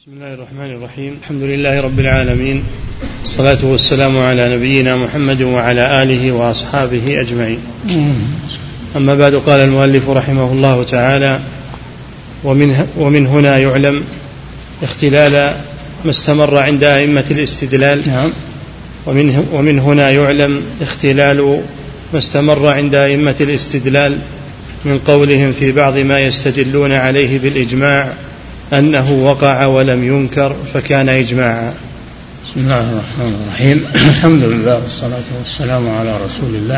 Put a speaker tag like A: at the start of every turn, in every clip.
A: بسم الله الرحمن الرحيم. الحمد لله رب العالمين، الصلاة والسلام على نبينا محمد وعلى آله وأصحابه أجمعين. أما بعد، قال المؤلف رحمه الله تعالى: ومن هنا يعلم اختلال ما استمر عند أئمة الاستدلال. ومن هنا يعلم اختلال ما استمر عند أئمة الاستدلال من قولهم في بعض ما يستدلون عليه بالإجماع أنه وقع ولم ينكر فكان إجماعا.
B: بسم الله الرحمن الرحيم. الحمد لله والصلاة والسلام على رسول الله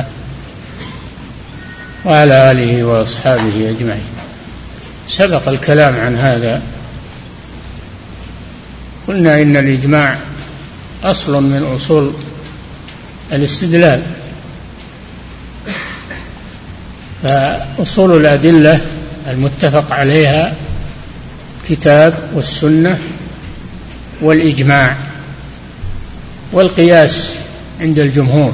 B: وعلى آله وأصحابه أجمعين. سبق الكلام عن هذا، قلنا إن الإجماع أصل من أصول الاستدلال، فأصول الأدلة المتفق عليها الكتاب والسنة والإجماع والقياس عند الجمهور.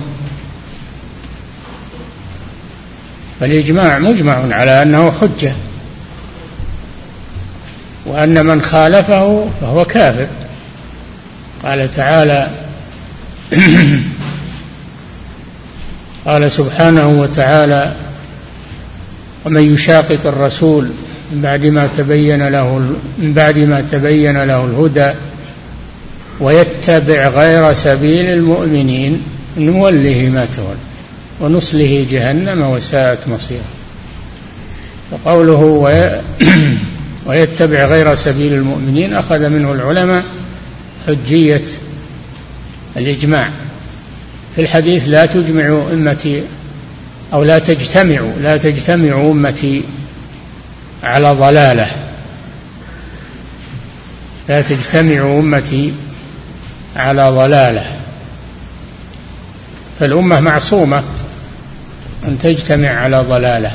B: فالإجماع مجمع على أنه حجة، وأن من خالفه فهو كافر. قال تعالى: قال سبحانه وتعالى: ومن يشاقق الرسول من بعد ما تبين له الهدى ويتبع غير سبيل المؤمنين نوله ما تولى ونصله جهنم وساءت مصيره. وقوله ويتبع غير سبيل المؤمنين أخذ منه العلماء حجية الإجماع. في الحديث: لا تجمع أمتي أو لا تجتمع أمتي على ضلالة. لا تجتمع أمتي على ضلالة. فالأمة معصومة أن تجتمع على ضلالة،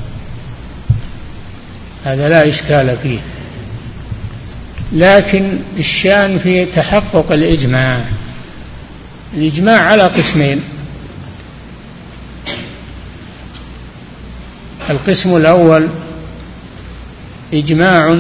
B: هذا لا إشكال فيه. لكن الشأن في تحقق الإجماع. الإجماع على قسمين: القسم الأول إجماع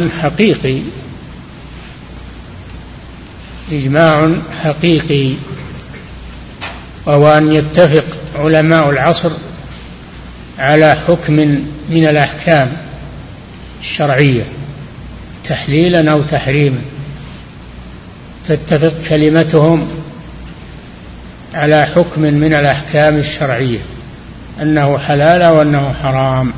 B: حقيقي، وهو أن يتفق علماء العصر على حكم من الأحكام الشرعية تحليلا أو تحريما، تتفق كلمتهم على حكم من الأحكام الشرعية أنه حلال وأنه حرام.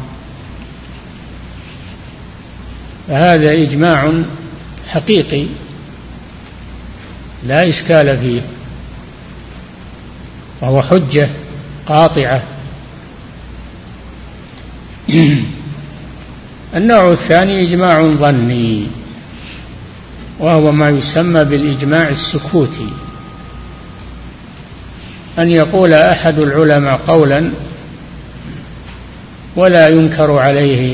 B: فهذا إجماع حقيقي لا إشكال فيه، وهو حجة قاطعة. النوع الثاني إجماع ظني، وهو ما يسمى بالإجماع السكوتي، أن يقول أحد العلماء قولا ولا ينكر عليه،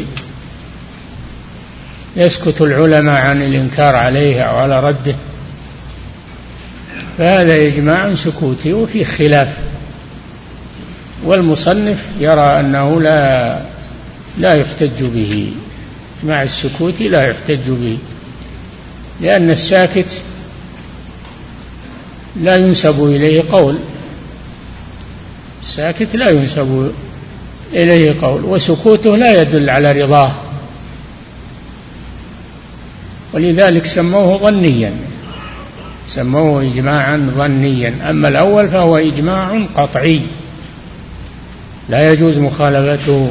B: يسكت العلماء عن الإنكار عليه أو على رده، فهذا إجماع سكوتي وفيه خلاف. والمصنف يرى أنه لا يحتج به، إجماع السكوتي لا يحتج به، لأن الساكت لا ينسب إليه قول، الساكت لا ينسب إليه قول، وسكوته لا يدل على رضاه، ولذلك سموه ظنيا، سموه إجماعا ظنيا. أما الأول فهو إجماع قطعي لا يجوز مخالفته.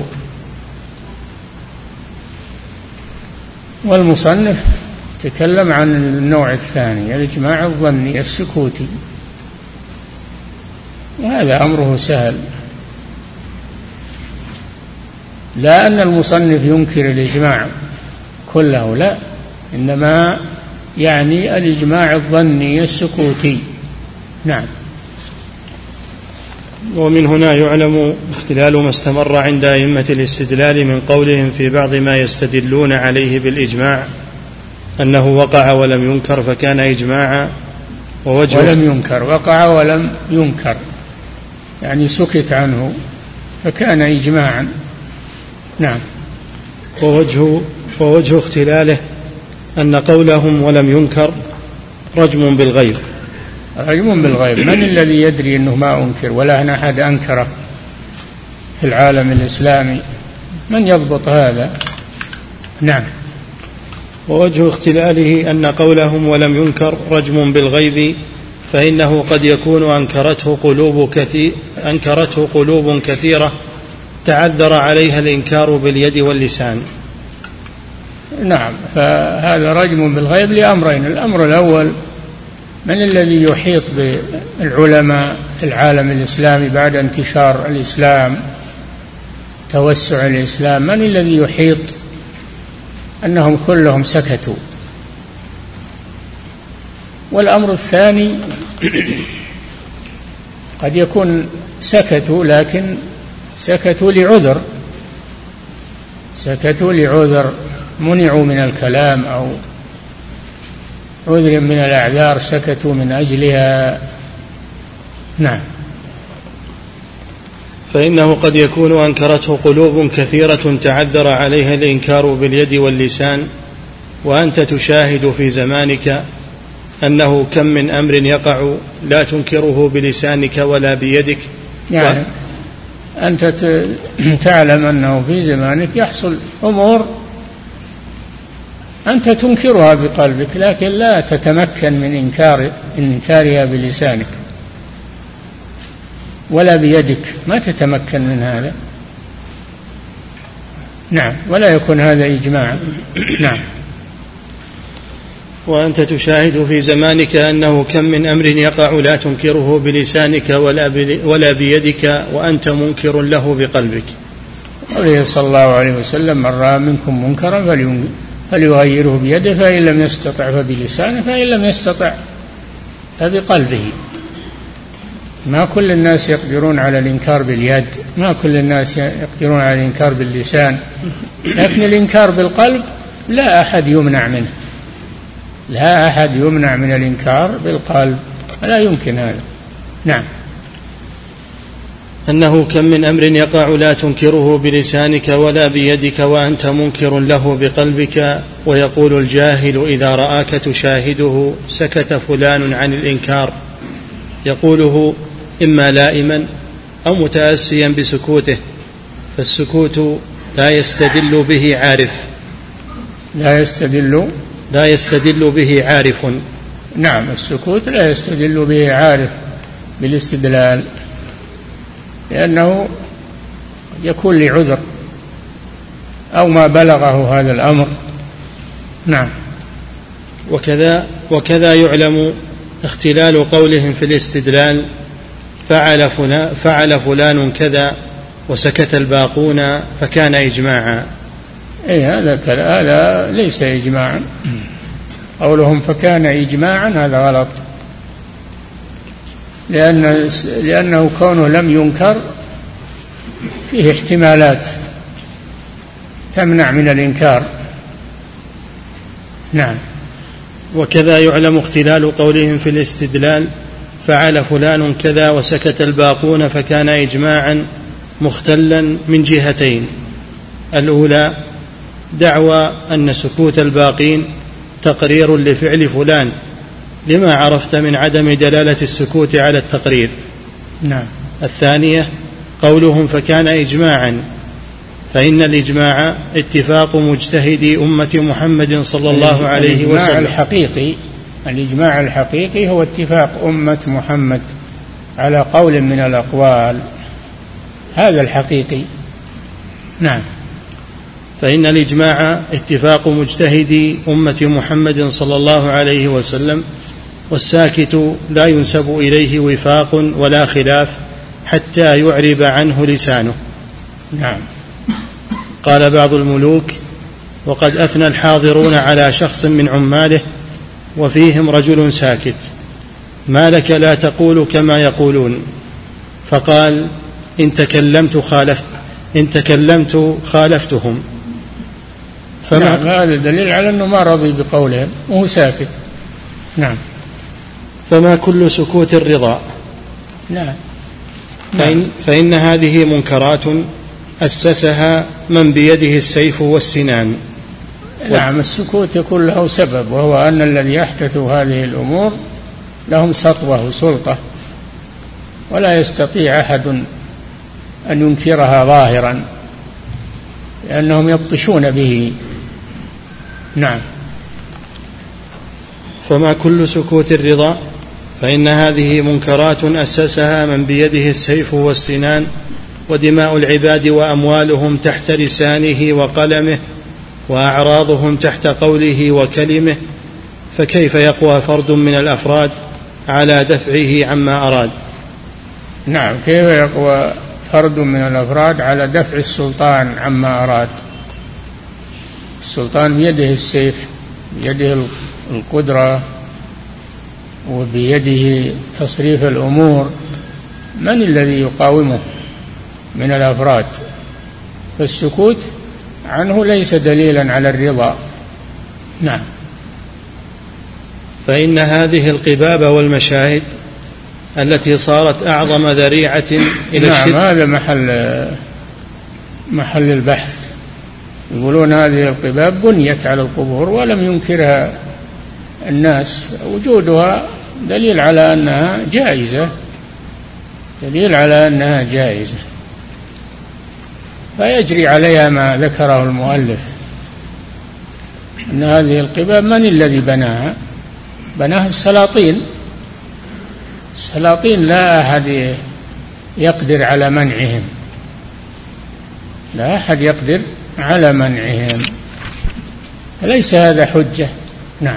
B: والمصنف تكلم عن النوع الثاني، الإجماع الظني السكوتي، وهذا أمره سهل. لا أن المصنف ينكر الإجماع كله، لا، إنما يعني الإجماع الظني السكوتي. نعم.
A: ومن هنا يعلم اختلال ما استمر عند أئمة الاستدلال من قولهم في بعض ما يستدلون عليه بالإجماع أنه وقع ولم ينكر فكان إجماعا.
B: ولم ينكر، وقع ولم ينكر يعني سكت عنه فكان إجماعا. نعم.
A: ووجه اختلاله أن قولهم ولم ينكر رجم بالغيب.
B: رجم بالغيب، من الذي يدري أنه ما أنكر ولا أحد أنكره في العالم الإسلامي؟ من يضبط هذا؟ نعم.
A: ووجه اختلاله أن قولهم ولم ينكر رجم بالغيب فإنه قد يكون أنكرته قلوب كثيرة تعذر عليها الإنكار باليد واللسان.
B: نعم، فهذا رجم بالغيب لأمرين: الأمر الأول، من الذي يحيط بالعلماء في العالم الإسلامي بعد انتشار الإسلام، توسع الإسلام؟ من الذي يحيط أنهم كلهم سكتوا؟ والأمر الثاني، قد يكون سكتوا لكن سكتوا لعذر، منعوا من الكلام أو عذر من الأعذار سكتوا من أجلها. نعم.
A: فإنه قد يكون أنكرته قلوب كثيرة تعذر عليها الإنكار باليد واللسان، وأنت تشاهد في زمانك أنه كم من أمر يقع لا تنكره بلسانك ولا بيدك.
B: يعني أنت تعلم أنه في زمانك يحصل أمور أنت تنكرها بقلبك لكن لا تتمكن من إنكارها بلسانك ولا بيدك، ما تتمكن من هذا. نعم، ولا يكون هذا إجماعا. نعم.
A: وأنت تشاهد في زمانك أنه كم من أمر يقع لا تنكره بلسانك ولا بيدك وأنت منكر له بقلبك.
B: قوله صلى الله عليه وسلم: من رأى منكم منكرا فليغيره بيده، فإن لم يستطع فبلسانه، فإن لم يستطع فبقلبه. ما كل الناس يقدرون على الإنكار باليد، ما كل الناس يقدرون على الإنكار باللسان، لكن الإنكار بالقلب لا أحد يمنع منه، لا أحد يمنع من الإنكار بالقلب، لا يمكن هذا. نعم.
A: أنه كم من أمر يقع لا تنكره بلسانك ولا بيدك وأنت منكر له بقلبك. ويقول الجاهل إذا رآك تشاهده: سكت فلان عن الإنكار، يقوله إما لائما أو متأسيا بسكوته، فالسكوت لا يستدل به عارف. لا يستدل به عارف.
B: نعم، السكوت لا يستدل به عارف بالاستدلال، لأنه يكون لعذر أو ما بلغه هذا الأمر. نعم.
A: وكذا يعلم اختلال قولهم في الاستدلال: فعل فلان كذا وسكت الباقون فكان إجماعا.
B: هذا ليس إجماعا. قولهم فكان إجماعا هذا غلط، لأنه كونه لم ينكر فيه احتمالات تمنع من الإنكار. نعم.
A: وكذا يعلم اختلال قولهم في الاستدلال: فعل فلان كذا وسكت الباقون فكان إجماعا، مختلا من جهتين: الأولى دعوى أن سكوت الباقين تقرير لفعل فلان لما عرفت من عدم دلالة السكوت على التقرير.
B: نعم. الثانية
A: قولهم فكان إجماعا، فإن الإجماع اتفاق مجتهدي أمة محمد صلى الله عليه وسلم.
B: الإجماع الحقيقي هو اتفاق أمة محمد على قول من الأقوال، هذا الحقيقي. نعم.
A: فإن الإجماع اتفاق مجتهدي أمة محمد صلى الله عليه وسلم، والساكت لا ينسب إليه وفاق ولا خلاف حتى يعرب عنه لسانه.
B: نعم.
A: قال بعض الملوك: وقد أثنى الحاضرون على شخص من عماله وفيهم رجل ساكت: ما لك لا تقول كما يقولون؟ فقال: إن تكلمت خالفتهم.
B: نعم، هذا دليل على أنه ما رضي بقولهم وهو ساكت. نعم.
A: فما كل سكوت الرضا.
B: نعم.
A: فإن هذه منكرات أسسها من بيده السيف والسنان.
B: نعم، السكوت يكون له سبب، وهو أن الذي يحدثوا هذه الأمور لهم سطوة وسلطة، ولا يستطيع أحد أن ينكرها ظاهرا لأنهم يبطشون به. نعم.
A: فما كل سكوت الرضا، فإن هذه منكرات أسسها من بيده السيف والسنان، ودماء العباد وأموالهم تحت لسانه وقلمه، وأعراضهم تحت قوله وكلمه، فكيف يقوى فرد من الأفراد على دفعه عما أراد؟
B: نعم، كيف يقوى فرد من الأفراد على دفع السلطان عما أراد؟ السلطان بيده السيف، بيده القدرة، وبيده تصريف الأمور، من الذي يقاومه من الأفراد؟ فالسكوت عنه ليس دليلا على الرضا. نعم.
A: فإن هذه القباب والمشاهد التي صارت أعظم ذريعة إلى
B: الشرك. نعم، هذا محل البحث. يقولون هذه القباب بنيت على القبور ولم ينكرها الناس، وجودها دليل على أنها جائزة، دليل على أنها جائزة، فيجري عليها ما ذكره المؤلف، أن هذه القباب من الذي بناها؟ بناها السلاطين. السلاطين لا أحد يقدر على منعهم، لا أحد يقدر على منعهم، فليس هذا حجة. نعم.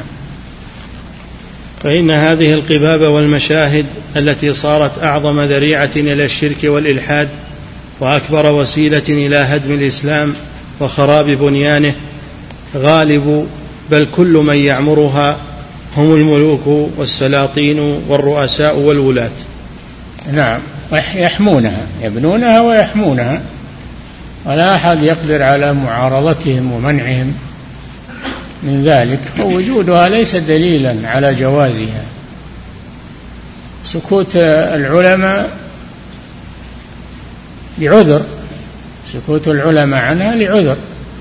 A: فإن هذه القباب والمشاهد التي صارت أعظم ذريعة إلى الشرك والإلحاد، وأكبر وسيلة إلى هدم الإسلام وخراب بنيانه، غالب بل كل من يعمرها هم الملوك والسلاطين والرؤساء والولاة.
B: نعم، يحمونها، يبنونها ويحمونها، ولا أحد يقدر على معارضتهم ومنعهم من ذلك، ووجودها ليس دليلا على جوازها. سكوت العلماء لعذر، سكوت العلماء عنها لعذر،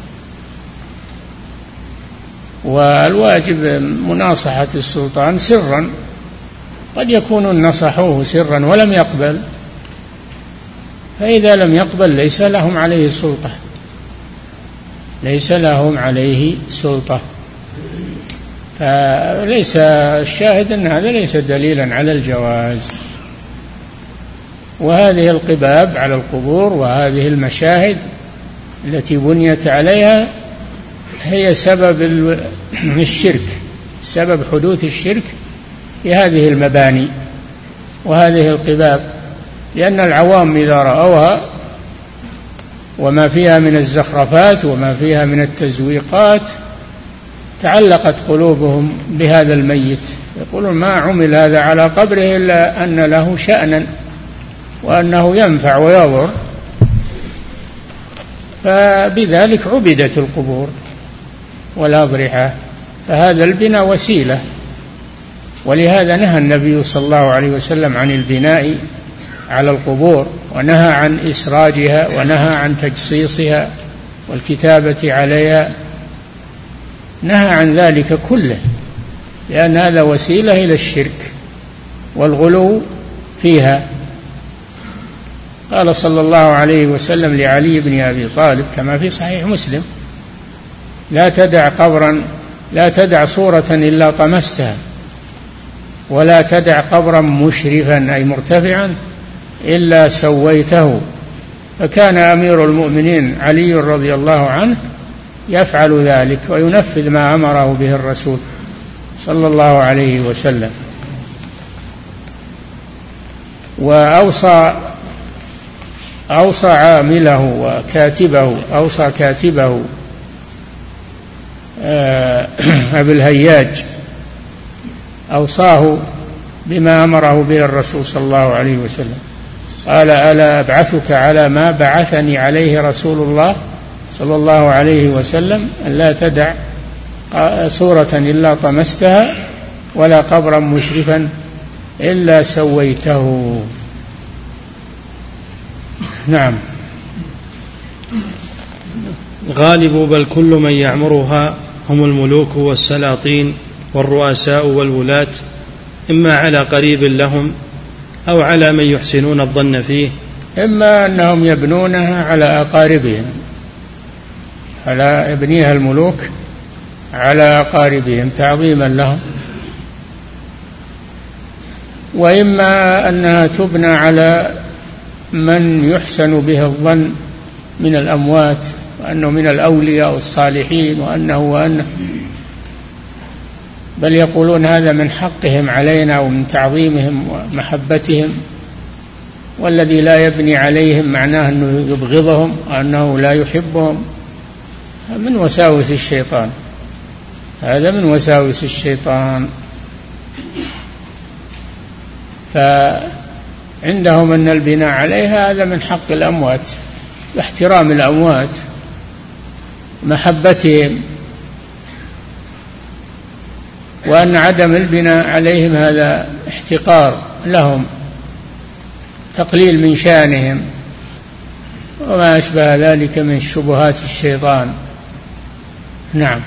B: والواجب مناصحة السلطان سرا، قد يكونون نصحوه سرا ولم يقبل، فإذا لم يقبل ليس لهم عليه سلطة، ليس لهم عليه سلطة. فليس الشاهد أن هذا ليس دليلا على الجواز. وهذه القباب على القبور وهذه المشاهد التي بنيت عليها هي سبب الشرك، سبب حدوث الشرك في هذه المباني وهذه القباب، لأن العوام إذا رأوها وما فيها من الزخرفات وما فيها من التزويقات تعلقت قلوبهم بهذا الميت، يقولون ما عمل هذا على قبره إلا أن له شأنا وأنه ينفع ويضر، فبذلك عبدت القبور والأضرحة، فهذا البناء وسيلة. ولهذا نهى النبي صلى الله عليه وسلم عن البناء على القبور، ونهى عن إسراجها، ونهى عن تجصيصها والكتابة عليها، نهى عن ذلك كله، لأن هذا وسيلة إلى الشرك والغلو فيها. قال صلى الله عليه وسلم لعلي بن أبي طالب كما في صحيح مسلم: لا تدع صورة إلا طمستها، ولا تدع قبرا مشرفا أي مرتفعا إلا سويته. فكان أمير المؤمنين علي رضي الله عنه يفعل ذلك وينفذ ما أمره به الرسول صلى الله عليه وسلم. وأوصى عامله وكاتبه، أوصى كاتبه أبي الهياج، أوصاه بما أمره به الرسول صلى الله عليه وسلم، قال: ألا أبعثك على ما بعثني عليه رسول الله صلى الله عليه وسلم، أن لا تدع صورة إلا طمستها ولا قبرا مشرفا إلا سويته.
A: نعم. غالب بل كل من يعمرها هم الملوك والسلاطين والرؤساء والولاة، إما على قريب لهم أو على من يحسنون الظن فيه.
B: إما أنهم يبنونها على أقاربهم، على يبنيها الملوك على أقاربهم تعظيما لهم، وإما أنها تبنى على من يحسن به الظن من الأموات، وأنه من الأولياء والصالحين، وأنه بل يقولون هذا من حقهم علينا ومن تعظيمهم ومحبتهم، والذي لا يبني عليهم معناه أنه يبغضهم وأنه لا يحبهم. من وساوس الشيطان، هذا من وساوس الشيطان. فعندهم أن البناء عليها هذا من حق الأموات، واحترام الأموات، محبتهم، وأن عدم البناء عليهم هذا احتقار لهم، تقليل من شانهم، وما أشبه ذلك من شبهات الشيطان. نعم.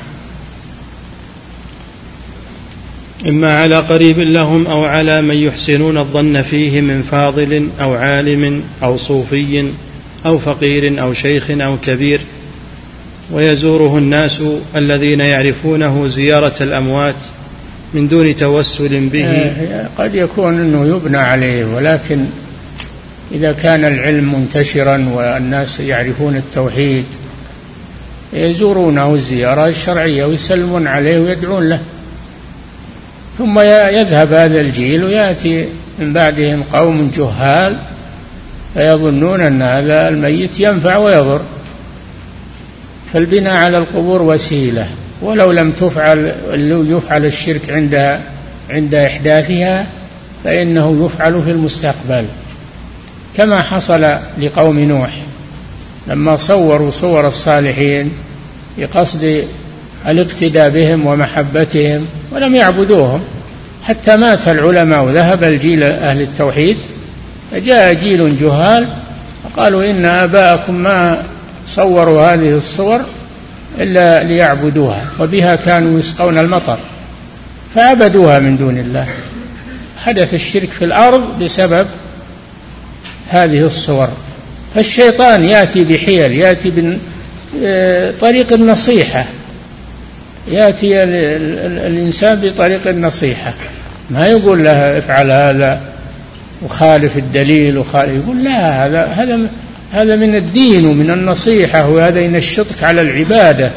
A: إما على قريب لهم أو على من يحسنون الظن فيه من فاضل أو عالم أو صوفي أو فقير أو شيخ أو كبير، ويزوره الناس الذين يعرفونه زيارة الأموات من دون توسل به.
B: قد يكون أنه يبنى عليه، ولكن إذا كان العلم منتشرا والناس يعرفون التوحيد يزورونه الزيارة الشرعية ويسلمون عليه ويدعون له، ثم يذهب هذا الجيل ويأتي من بعدهم قوم جهال فيظنون أن هذا الميت ينفع ويضر. فالبناء على القبور وسيلة، ولو لم يفعل الشرك عند إحداثها فإنه يفعل في المستقبل، كما حصل لقوم نوح لما صوروا صور الصالحين بقصد الاقتداء بهم ومحبتهم ولم يعبدوهم، حتى مات العلماء وذهب الجيل أهل التوحيد، فجاء جيل جهال فقالوا إن آباءكم ما صوروا هذه الصور إلا ليعبدوها، وبها كانوا يسقون المطر، فعبدوها من دون الله. حدث الشرك في الأرض بسبب هذه الصور. فالشيطان يأتي بحيل، يأتي بطريق النصيحة، يأتي الإنسان بطريق النصيحة، ما يقول له افعل هذا وخالف الدليل يقول لا، هذا من الدين ومن النصيحة، وهذا ينشطك على العبادة،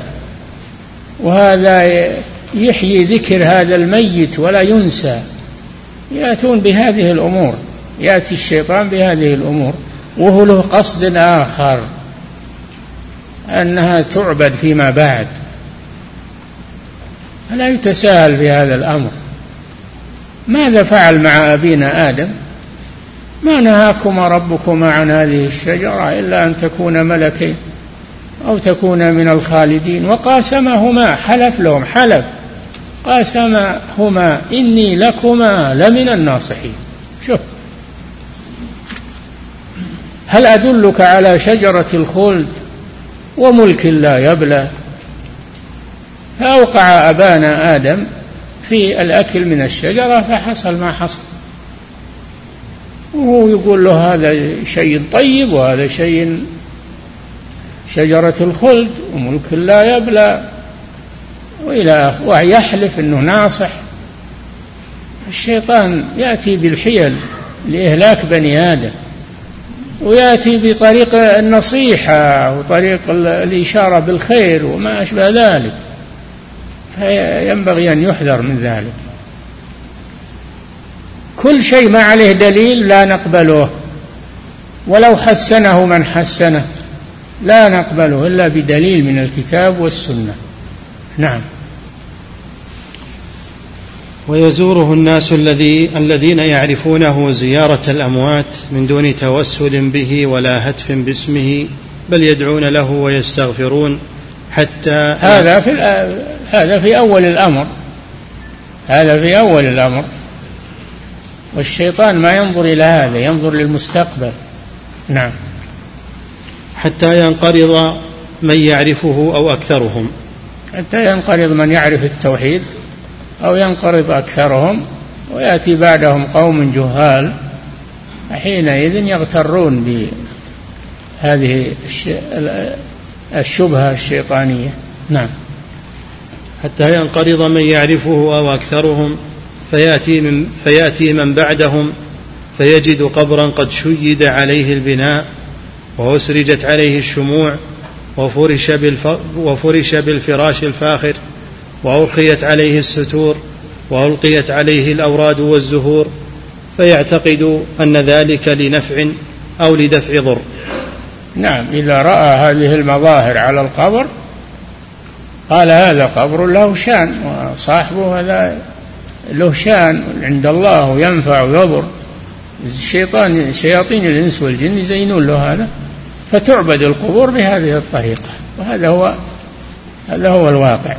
B: وهذا يحيي ذكر هذا الميت ولا ينسى. يأتون بهذه الأمور، يأتي الشيطان بهذه الأمور وهو له قصد آخر، أنها تعبد فيما بعد. فلا يتساهل في هذا الأمر. ماذا فعل مع أبينا آدم؟ ما نهاكما ربكما عن هذه الشجرة إلا أن تكونا ملكين أو تكونا من الخالدين، وقاسمهما، حلف لهم، حلف قاسمهما إني لكما لمن الناصحين. شوف، هل أدلك على شجرة الخلد وملك لا يبلى؟ فأوقع أبانا آدم في الأكل من الشجرة فحصل ما حصل، وهو يقول له هذا شيء طيب وهذا شيء شجرة الخلد وملك لا يبلى وإلى آخره، ويحلف أنه ناصح. الشيطان يأتي بالحيل لإهلاك بني آدم، ويأتي بطريق النصيحة وطريق الإشارة بالخير وما أشبه ذلك، فينبغي أن يحذر من ذلك. كل شيء ما عليه دليل لا نقبله، ولو حسنه من حسنه لا نقبله إلا بدليل من الكتاب والسنة. نعم.
A: ويزوره الناس الذين يعرفونه زيارة الأموات من دون توسل به ولا هتف باسمه، بل يدعون له ويستغفرون حتى
B: هذا في أول الأمر، هذا في أول الأمر. والشيطان ما ينظر إلى هذا، ينظر للمستقبل. نعم.
A: حتى ينقرض من يعرفه أو أكثرهم.
B: حتى ينقرض من يعرف التوحيد أو ينقرض أكثرهم ويأتي بعدهم قوم جهال، حينئذ يغترون بهذه الشبهة الشيطانية. نعم.
A: حتى ينقرض من يعرفه أو أكثرهم فيأتي من بعدهم فيجد قبرا قد شيد عليه البناء وأسرجت عليه الشموع وفرش بالفراش الفاخر وأرخيت عليه الستور وألقيت عليه الأوراد والزهور، فيعتقد أن ذلك لنفع أو لدفع ضر.
B: نعم، إذا رأى هذه المظاهر على القبر قال هذا قبر له شان وصاحبه هذا له شان عند الله وينفع ويضر. شياطين الإنس والجن يزينون له هذا، فتعبد القبور بهذه الطريقة، وهذا هو الواقع.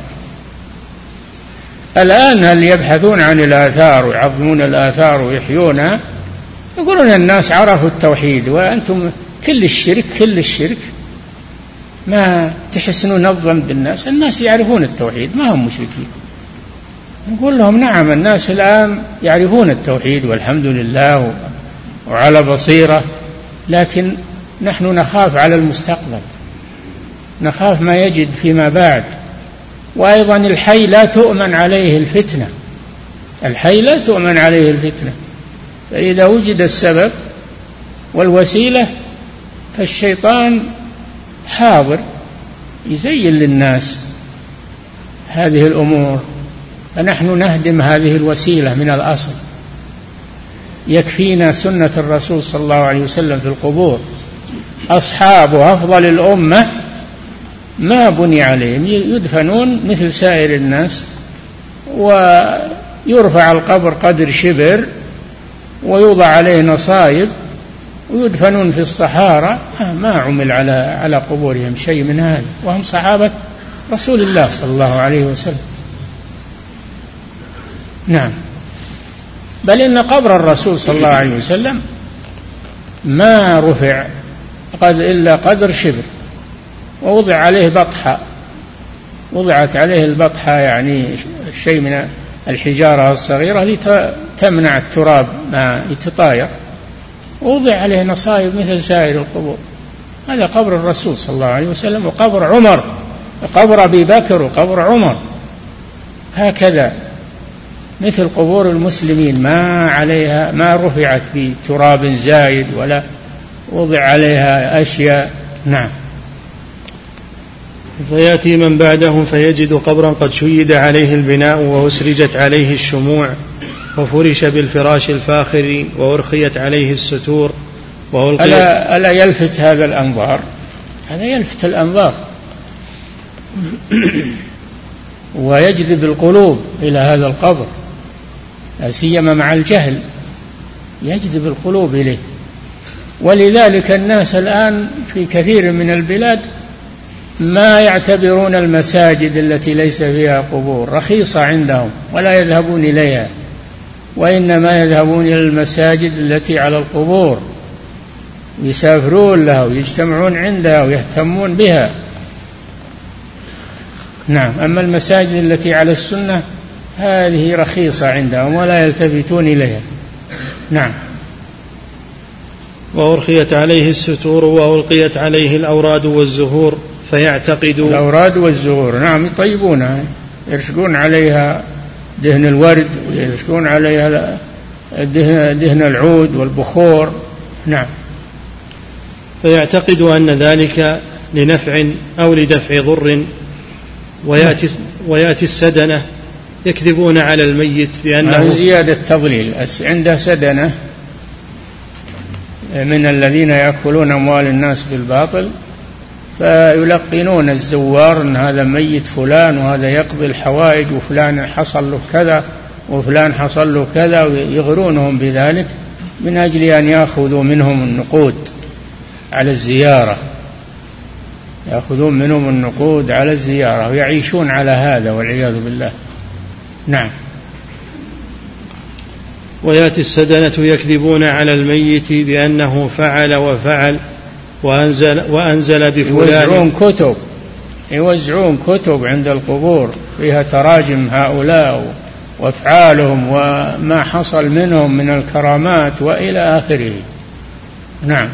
B: الآن هل يبحثون عن الآثار ويعظمون الآثار ويحيونها؟ يقولون الناس عرفوا التوحيد وأنتم كل الشرك ما تحسنون الظن بالناس، الناس يعرفون التوحيد ما هم مشركين. نقول لهم نعم، الناس الآن يعرفون التوحيد والحمد لله وعلى بصيرة، لكن نحن نخاف على المستقبل، نخاف ما يجد فيما بعد. وأيضا الحي لا تؤمن عليه الفتنة، الحي لا تؤمن عليه الفتنة، فإذا وجد السبب والوسيلة فالشيطان حاضر يزين للناس هذه الأمور، فنحن نهدم هذه الوسيلة من الأصل. يكفينا سنة الرسول صلى الله عليه وسلم في القبور، أصحاب أفضل الأمة ما بني عليهم، يدفنون مثل سائر الناس، ويرفع القبر قدر شبر ويوضع عليه نصائب ويدفنون في الصحارى. ما عمل على قبورهم شيء من هذا، وهم صحابة رسول الله صلى الله عليه وسلم. نعم، بل إن قبر الرسول صلى الله عليه وسلم ما رفع إلا قدر شبر، ووضع عليه بطحة، وضعت عليه البطحة يعني شيء من الحجارة الصغيرة لتمنع التراب ما يتطاير، ووضع عليه نصائب مثل سائر القبور. هذا قبر الرسول صلى الله عليه وسلم، وقبر عمر، وقبر أبي بكر، وقبر عمر، هكذا مثل قبور المسلمين ما رفعت بتراب زايد ولا وضع عليها أشياء. نعم.
A: فيأتي من بعدهم فيجد قبرا قد شيد عليه البناء وأسرجت عليه الشموع وفرش بالفراش الفاخر وأرخيت عليه الستور
B: ألا يلفت هذا الأنظار؟ هذا يلفت الأنظار ويجذب القلوب إلى هذا القبر، لا سيما مع الجهل يجذب القلوب إليه. ولذلك الناس الآن في كثير من البلاد ما يعتبرون المساجد التي ليس فيها قبور رخيصة عندهم ولا يذهبون إليها، وإنما يذهبون إلى المساجد التي على القبور، يسافرون لها ويجتمعون عندها ويهتمون بها. نعم. أما المساجد التي على السنة هذه رخيصة عندهم ولا يلتفتون إليها. نعم.
A: وأرخيت عليه الستور وألقيت عليه الأوراد والزهور، فيعتقد
B: الأوراد والزهور، نعم، يطيبونها، يرشقون عليها دهن الورد ويرشقون عليها دهن العود والبخور. نعم.
A: فيعتقد أن ذلك لنفع أو لدفع ضر. ويأتي السدنة يكذبون على الميت بأنه
B: زيادة تضليل، عنده سدنة من الذين يأكلون أموال الناس بالباطل، فيلقنون الزوار أن هذا ميت فلان وهذا يقضي الحوائج وفلان حصل له كذا وفلان حصل له كذا، ويغرونهم بذلك من أجل أن يأخذوا منهم النقود على الزيارة، يأخذون منهم النقود على الزيارة ويعيشون على هذا والعياذ بالله. نعم.
A: ويأتي السدنة يكذبون على الميت بأنه فعل وفعل وأنزل بفلان،
B: يوزعون كتب يوزعون كتب عند القبور فيها تراجم هؤلاء وأفعالهم وما حصل منهم من الكرامات وإلى آخره. نعم.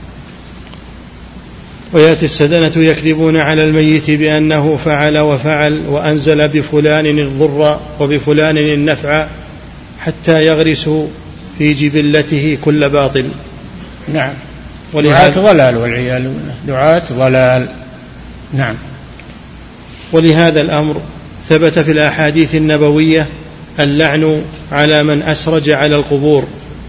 A: ويأتي السدنة يكذبون على الميت بأنه فعل وفعل وأنزل بفلان الضر وبفلان النفع حتى يغرسوا في جبلته كل باطل.
B: نعم. دعاة ضلال والعياذ بالله، دعاة ضلال. نعم.
A: ولهذا الأمر ثبت في الأحاديث النبوية اللعن على من أسرج على القبور.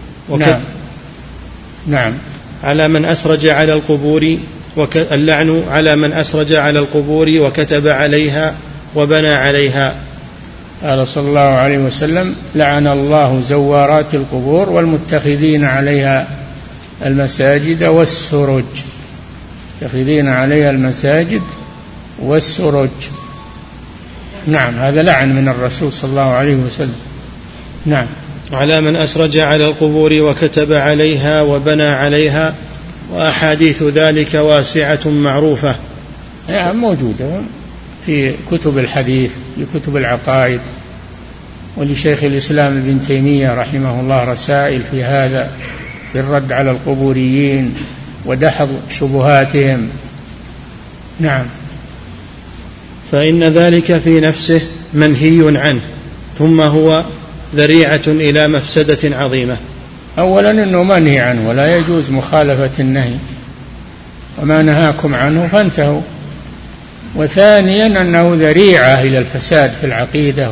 B: نعم.
A: على من أسرج على القبور، اللعن على من أسرج على القبور وكتب عليها وبنى عليها.
B: قال صلى الله عليه وسلم: لعن الله زوارات القبور والمتخذين عليها المساجد والسرج. متخذين عليها المساجد والسرج. نعم، هذا لعن من الرسول صلى الله عليه وسلم. نعم.
A: على من أسرج على القبور وكتب عليها وبنى عليها، وأحاديث ذلك واسعة معروفة.
B: يعني موجودة في كتب الحديث، في كتب العقائد، ولشيخ الإسلام ابن تيمية رحمه الله رسائل في هذا، في الرد على القبوريين ودحض شبهاتهم. نعم.
A: فإن ذلك في نفسه منهي عنه، ثم هو ذريعة إلى مفسدة عظيمة.
B: أولا أنه منهي عنه ولا يجوز مخالفة النهي، وما نهاكم عنه فانتهوا. وثانيا أنه ذريعة إلى الفساد في العقيدة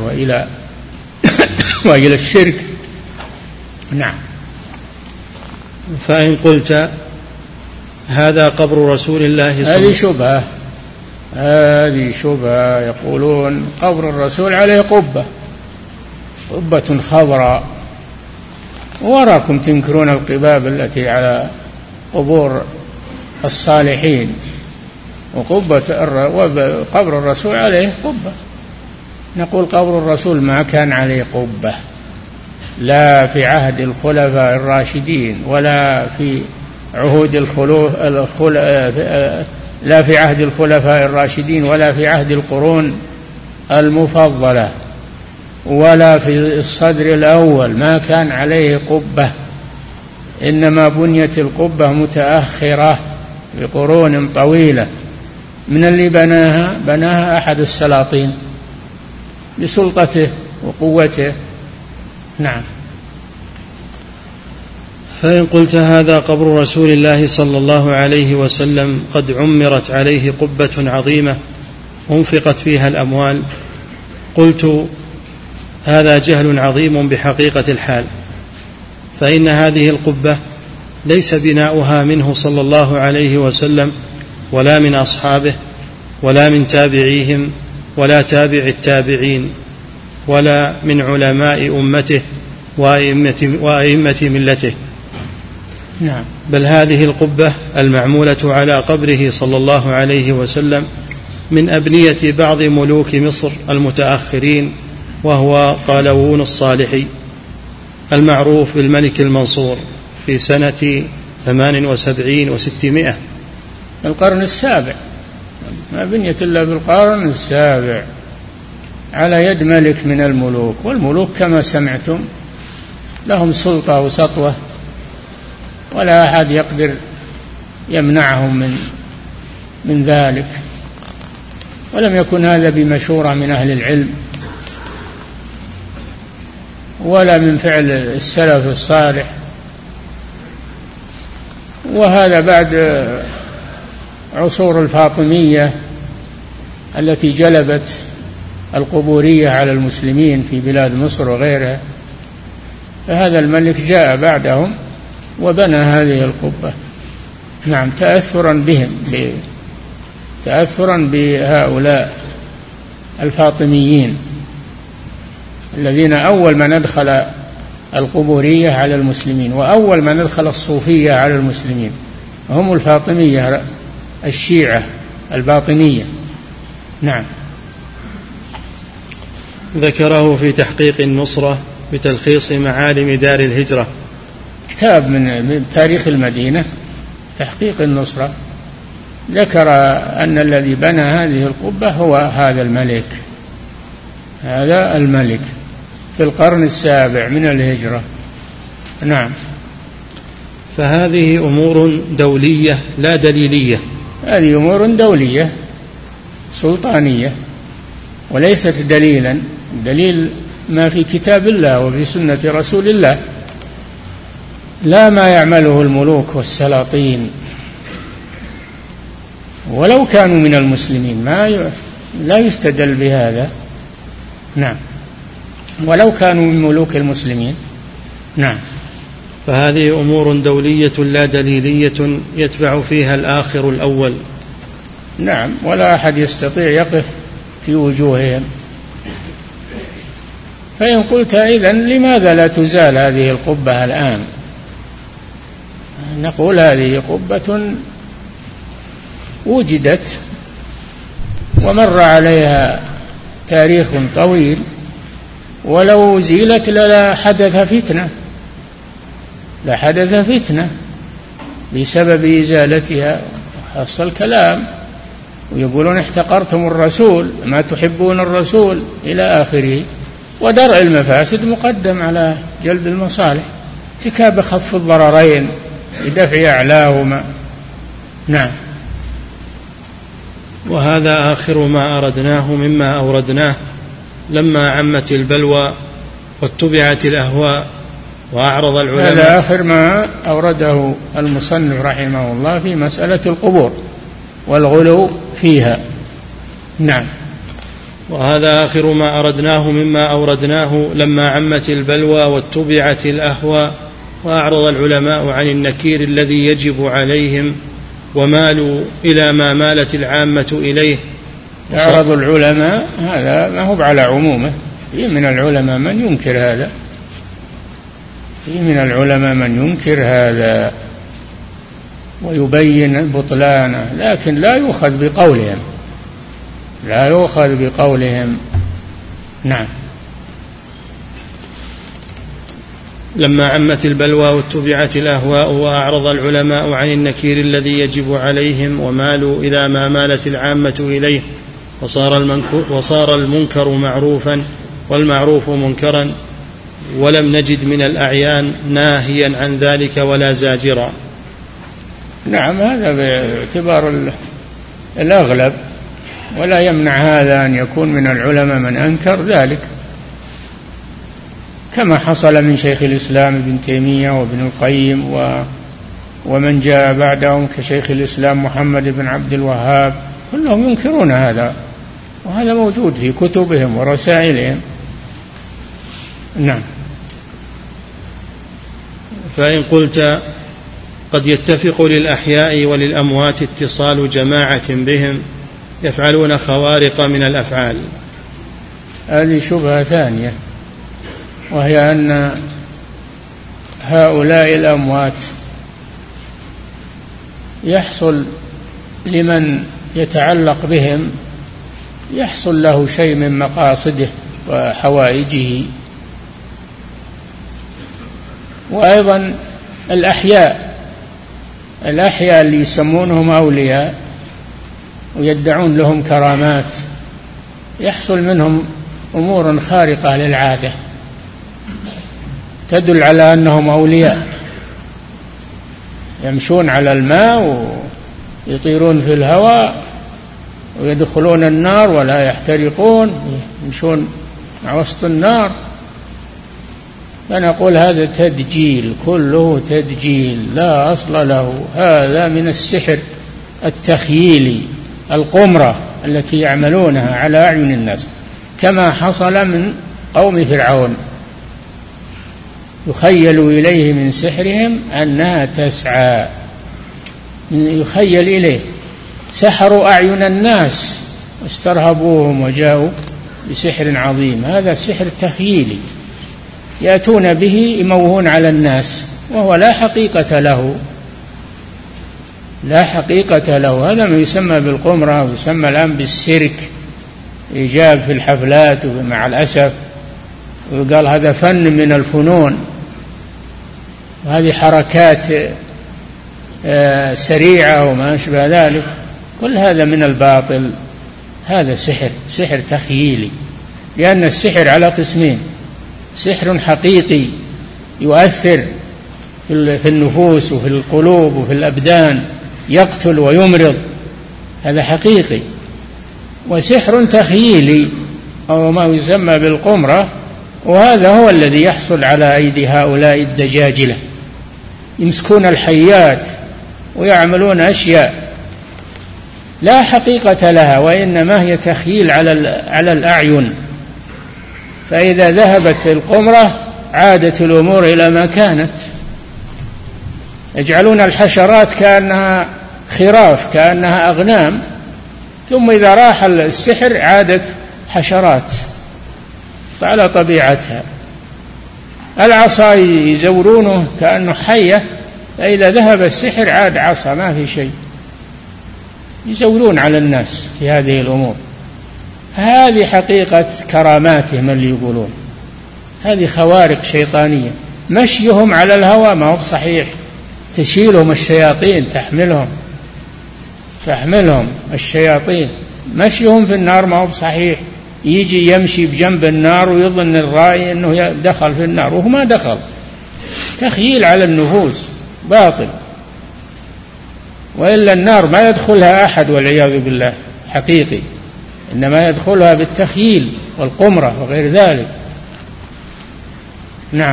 B: وإلى الشرك. نعم.
A: فإن قلت هذا قبر رسول الله صلى الله عليه وسلم،
B: هذه شبهة. يقولون قبر الرسول عليه قبة خضراء، وراكم تنكرون القباب التي على قبور الصالحين، وقبر الرسول عليه قبة. نقول قبر الرسول ما كان عليه قبة، لا في عهد الخلفاء الراشدين ولا في عهود لا في عهد الخلفاء الراشدين ولا في عهد القرون المفضلة ولا في الصدر الأول ما كان عليه قبة. إنما بنيت القبة متأخرة بقرون طويلة. من اللي بناها أحد السلاطين لسلطته وقوته. نعم.
A: فإن قلت هذا قبر رسول الله صلى الله عليه وسلم قد عمرت عليه قبة عظيمة أنفقت فيها الأموال، قلت هذا جهل عظيم بحقيقة الحال. فإن هذه القبة ليس بناؤها منه صلى الله عليه وسلم ولا من أصحابه ولا من تابعيهم ولا تابع التابعين ولا من علماء أمته وأئمة ملته.
B: نعم.
A: بل هذه القبة المعمولة على قبره صلى الله عليه وسلم من أبنية بعض ملوك مصر المتأخرين، وهو قالوون الصالحي المعروف بالملك المنصور في سنة 78 و600،
B: القرن السابع، ما بنيت إلا بالقرن السابع على يد ملك من الملوك. والملوك كما سمعتم لهم سلطة وسطوة، ولا أحد يقدر يمنعهم من ذلك. ولم يكن هذا بمشورة من أهل العلم ولا من فعل السلف الصالح، وهذا بعد عصور الفاطمية التي جلبت القبورية على المسلمين في بلاد مصر وغيرها. فهذا الملك جاء بعدهم وبنى هذه القبة. نعم. تأثرا بهؤلاء الفاطميين الذين أول من أدخل القبورية على المسلمين، وأول من أدخل الصوفية على المسلمين هم الفاطمية الشيعة الباطنية. نعم.
A: ذكره في تحقيق النصرة بتلخيص معالم دار الهجرة،
B: كتاب من تاريخ المدينة، تحقيق النصرة ذكر أن الذي بنى هذه القبة هو هذا الملك، هذا الملك في القرن 7 من الهجرة. نعم.
A: فهذه أمور دولية لا دليلية.
B: هذه أمور دولية سلطانية وليست دليلا. دليل ما في كتاب الله وفي سنة رسول الله، لا ما يعمله الملوك والسلاطين ولو كانوا من المسلمين، لا يستدل بهذا. نعم، ولو كانوا من ملوك المسلمين. نعم.
A: فهذه أمور دولية لا دليلية يتبع فيها الآخر الأول.
B: نعم، ولا أحد يستطيع يقف في وجوههم. فإن قلت إذن لماذا لا تزال هذه القبة الآن؟ نقول هذه قبة وجدت ومر عليها تاريخ طويل، ولو زيلت لحدث فتنة بسبب إزالتها. حصل الكلام ويقولون احتقرتم الرسول، ما تحبون الرسول إلى آخره. ودرء المفاسد مقدم على جلب المصالح، ارتكاب خف الضررين لدفع أعلاهما. نعم.
A: وهذا آخر ما أردناه مما أوردناه لما عمت البلوى واتبعت الأهواء وأعرض العلماء.
B: هذا آخر ما أورده المصنف رحمه الله في مسألة القبور والغلو فيها. نعم.
A: وهذا آخر ما أردناه مما أوردناه لما عمت البلوى واتبعت الأهواء وأعرض العلماء عن النكير الذي يجب عليهم ومالوا إلى ما مالت العامة إليه.
B: أعرض العلماء هذا ما هو على عمومه، في من العلماء من ينكر هذا، ويبين بطلانه، لكن لا يؤخذ بقولهم. نعم.
A: لما عمت البلوى واتبعت الأهواء وأعرض العلماء عن النكير الذي يجب عليهم ومالوا إلى ما مالت العامة إليه، وصار المنكر معروفا والمعروف منكرا، ولم نجد من الأعيان ناهيا عن ذلك ولا زاجرا.
B: نعم، هذا باعتبار الأغلب، ولا يمنع هذا أن يكون من العلماء من أنكر ذلك، كما حصل من شيخ الإسلام ابن تيمية وابن القيم ومن جاء بعدهم كشيخ الإسلام محمد بن عبد الوهاب، كلهم ينكرون هذا، وهذا موجود في كتبهم ورسائلهم. نعم.
A: فإن قلت قد يتفق للأحياء وللأموات اتصال جماعة بهم يفعلون خوارق من الأفعال،
B: هذه شبهة ثانية، وهي أن هؤلاء الأموات يحصل لمن يتعلق بهم يحصل له شيء من مقاصده وحوائجه، وأيضا الأحياء اللي يسمونهم أولياء ويدعون لهم كرامات يحصل منهم أمور خارقة للعادة تدل على أنهم أولياء، يمشون على الماء ويطيرون في الهواء ويدخلون النار ولا يحترقون، يمشون مع وسط النار. فنقول هذا تدجيل، كله تدجيل لا أصل له، هذا من السحر التخييلي، القمرة التي يعملونها على أعين الناس، كما حصل من قوم فرعون، يخيل إليه من سحرهم أنها تسعى، يخيل إليه، سحروا أعين الناس واسترهبوهم وجاءوا بسحر عظيم. هذا سحر تخييلي يأتون به يموهون على الناس وهو لا حقيقة له، هذا ما يسمى بالقمرة ويسمى الآن بالسيرك، إيجاب في الحفلات مع الأسف، وقال هذا فن من الفنون، وهذه حركات سريعة وما أشبه ذلك، كل هذا من الباطل، هذا سحر تخييلي، لأن السحر على قسمين: سحر حقيقي يؤثر في النفوس وفي القلوب وفي الأبدان، يقتل ويمرض، هذا حقيقي، وسحر تخييلي أو ما يسمى بالقمرة، وهذا هو الذي يحصل على أيدي هؤلاء الدجاجلة، يمسكون الحيات ويعملون أشياء لا حقيقة لها، وإنما هي تخييل على الأعين، فإذا ذهبت القمرة عادت الأمور إلى ما كانت. يجعلون الحشرات كأنها خراف، كأنها أغنام، ثم إذا راح السحر عادت حشرات على طبيعتها. العصا يزورونه كأنه حية، فإذا ذهب السحر عاد عصا، ما في شيء. يزورون على الناس في هذه الأمور. هذه حقيقة كراماتهم اللي يقولون، هذه خوارق شيطانية. مشيهم على الهوى ما هو بصحيح، تشيلهم الشياطين، تحملهم الشياطين. مشيهم في النار ما هو بصحيح، يجي يمشي بجنب النار ويظن الرائي أنه دخل في النار وهو ما دخل، تخييل على النفوس، باطل. وإلا النار ما يدخلها أحد والعياذ بالله حقيقي، إنما يدخلها بالتخييل والقمرة وغير ذلك. نعم.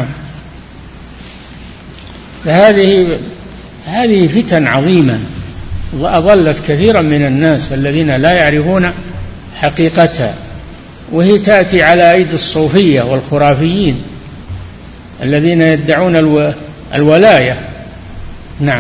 B: هذه فتن عظيمة وأضلت كثيرا من الناس الذين لا يعرفون حقيقتها، وهي تأتي على أيدي الصوفية والخرافيين الذين يدعون الولاية. نعم.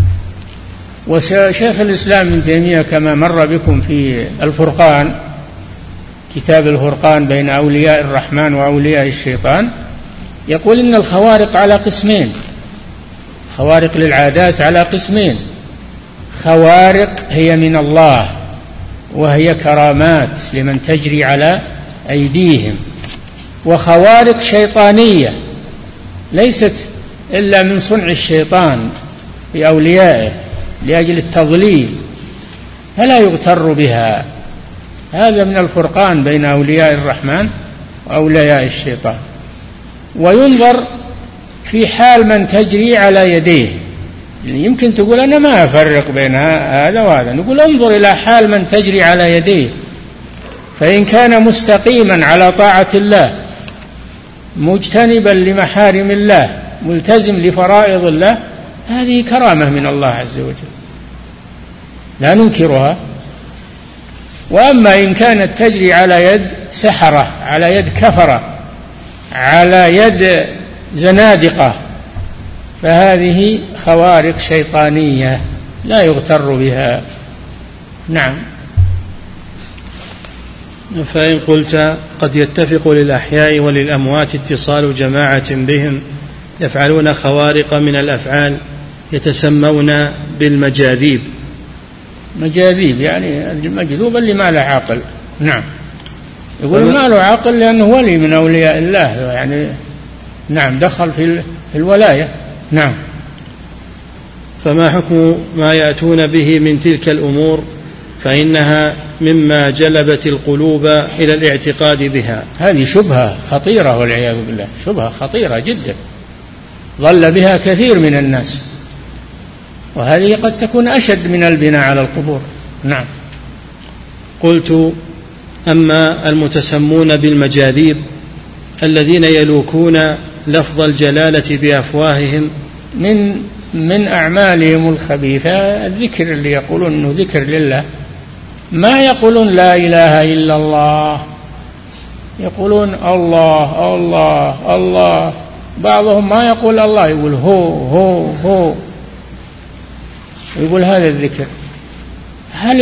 B: وشيخ الإسلام ابن تيمية كما مر بكم في الفرقان، كتاب الفرقان بين أولياء الرحمن وأولياء الشيطان، يقول إن الخوارق على قسمين، خوارق للعادات على قسمين: خوارق هي من الله وهي كرامات لمن تجري على أيديهم، وخوارق شيطانية ليست إلا من صنع الشيطان بأوليائه لأجل التضليل، فلا يغتر بها. هذا من الفرقان بين أولياء الرحمن وأولياء الشيطان. وينظر في حال من تجري على يديه، يمكن تقول أنا ما أفرق بين هذا وهذا، نقول انظر إلى حال من تجري على يديه، فإن كان مستقيما على طاعة الله، مجتنبا لمحارم الله، ملتزم لفرائض الله، هذه كرامة من الله عز وجل لا ننكرها. وأما إن كانت تجري على يد سحرة، على يد كفرة، على يد زنادقة، فهذه خوارق شيطانية لا يغتر بها. نعم.
A: فإن قلت قد يتفق للأحياء وللأموات اتصال جماعة بهم يفعلون خوارق من الأفعال يتسمون بالمجاذيب.
B: مجاذيب يعني المجذوب اللي ما له عقل. نعم. يقول ما له عقل لأنه ولي من أولياء الله، يعني نعم دخل في الولاية. نعم.
A: فما حكم ما يأتون به من تلك الأمور؟ فإنها مما جلبت القلوب إلى الاعتقاد بها.
B: هذه شبهة خطيرة والعياذ بالله، شبهة خطيرة جدا ضل بها كثير من الناس، وهذه قد تكون أشد من البناء على القبور. نعم.
A: قلت: أما المتسمون بالمجاذيب الذين يلوكون لفظ الجلالة بأفواههم
B: من أعمالهم الخبيثة الذكر، اللي يقولون أنه ذكر لله، ما يقولون لا إله إلا الله، يقولون الله الله الله. بعضهم ما يقول الله، يقول هو يقول هذا الذكر. هل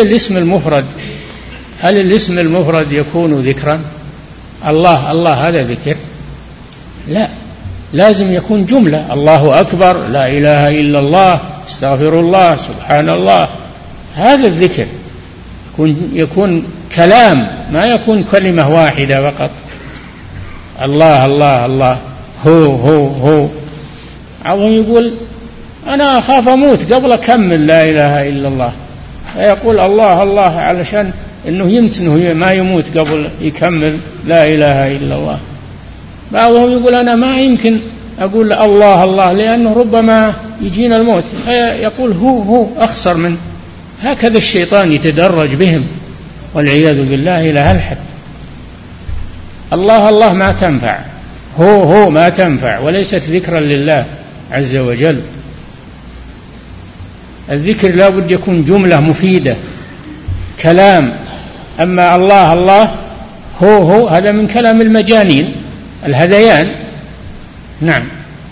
B: الاسم المفرد يكون ذكرا؟ الله هذا ذكر؟ لا، لازم يكون جملة: الله أكبر، لا إله إلا الله، استغفر الله، سبحان الله. هذا الذكر يكون كلام، ما يكون كلمة واحدة فقط. الله الله الله، هو عظم. يقول أنا أخاف أموت قبل أكمل لا إله إلا الله، يقول الله الله علشان إنه يمتنه ما يموت قبل يكمل لا إله إلا الله. بعضهم يقول أنا ما يمكن أقول الله الله لأنه ربما يجينا الموت، يقول هو أخسر من هكذا. الشيطان يتدرج بهم والعياذ بالله إلى هالحد. الله الله ما تنفع، هو ما تنفع، وليست ذكرا لله عز وجل. الذكر لا بد يكون جملة مفيدة كلام. أما الله الله هو هذا من كلام المجانين الهذيان. نعم.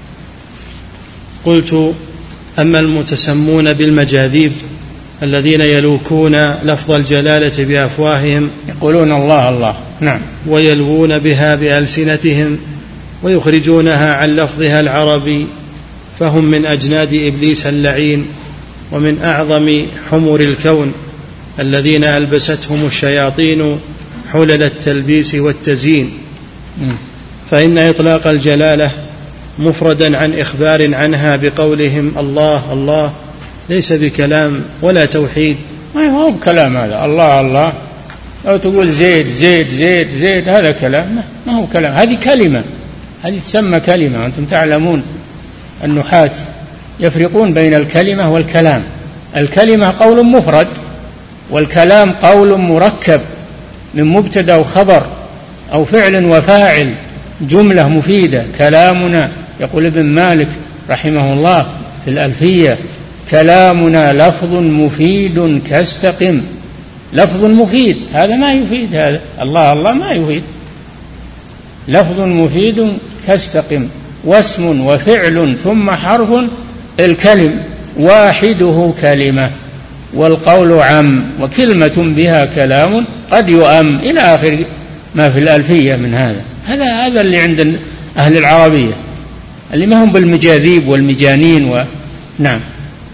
A: قلت: أما المتسمون بالمجاذيب الذين يلوكون لفظ الجلالة بأفواههم
B: يقولون الله الله، نعم،
A: ويلوون بها بألسنتهم ويخرجونها عن لفظها العربي، فهم من أجناد إبليس اللعين ومن أعظم حمر الكون الذين ألبستهم الشياطين حلل التلبيس والتزيين. فإن إطلاق الجلالة مفردا عن إخبار عنها بقولهم الله الله ليس بكلام ولا توحيد.
B: ما هو كلام هذا الله الله. لو تقول زيد زيد زيد زيد هذا كلام؟ ما هو كلام، هذه كلمة، هذه تسمى كلمة. أنتم تعلمون النحاة يفرقون بين الكلمة والكلام. الكلمة قول مفرد، والكلام قول مركب من مبتدأ وخبر أو فعل وفاعل، جملة مفيدة. كلامنا، يقول ابن مالك رحمه الله في الألفية: كلامنا لفظ مفيد كاستقم. لفظ مفيد، هذا ما يفيد، هذا الله الله ما يفيد. لفظ مفيد كاستقم، واسم وفعل ثم حرف الكلم واحده كلمة، والقول عم، وكلمة بها كلام قد يؤم، إلى آخر ما في الألفية من هذا. هذا اللي عند أهل العربية اللي ما هم بالمجاذيب والمجانين نعم.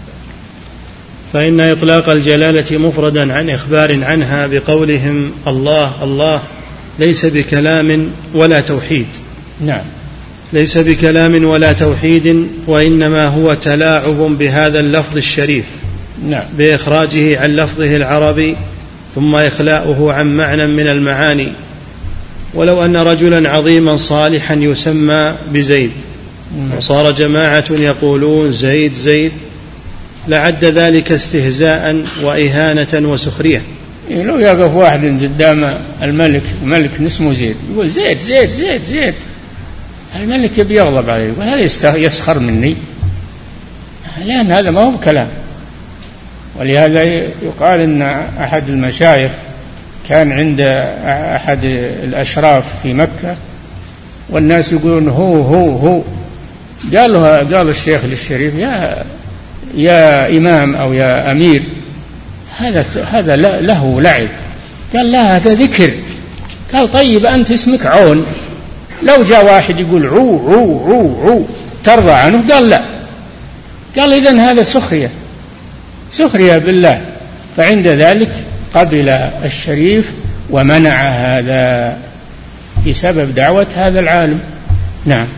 A: فإن إطلاق الجلالة مفردا عن إخبار عنها بقولهم الله الله ليس بكلام ولا توحيد.
B: نعم.
A: ليس بكلام ولا توحيد، وإنما هو تلاعب بهذا اللفظ الشريف.
B: نعم.
A: بإخراجه عن لفظه العربي ثم إخلاؤه عن معنى من المعاني. ولو أن رجلا عظيما صالحا يسمى بزيد وصار جماعة يقولون زيد زيد لعد ذلك استهزاء وإهانة وسخرية.
B: لو يقف واحد قدام الملك اسمه زيد يقول زيد زيد زيد زيد، الملك بيغضب عليه يقول هذا يسخر مني، لأن هذا ما هو كلام. ولهذا يقال أن أحد المشايخ كان عند أحد الأشراف في مكة والناس يقولون هو قال الشيخ للشريف: يا إمام أو يا أمير، هذا له لعب. قال: لا، هذا ذكر. قال: طيب أنت اسمك عون، لو جاء واحد يقول عو عو عو عو ترضى عنه؟ قال: لا. قال: إذن هذا سخرية بالله. فعند ذلك قبل الشريف ومنع هذا بسبب دعوة هذا العالم. نعم.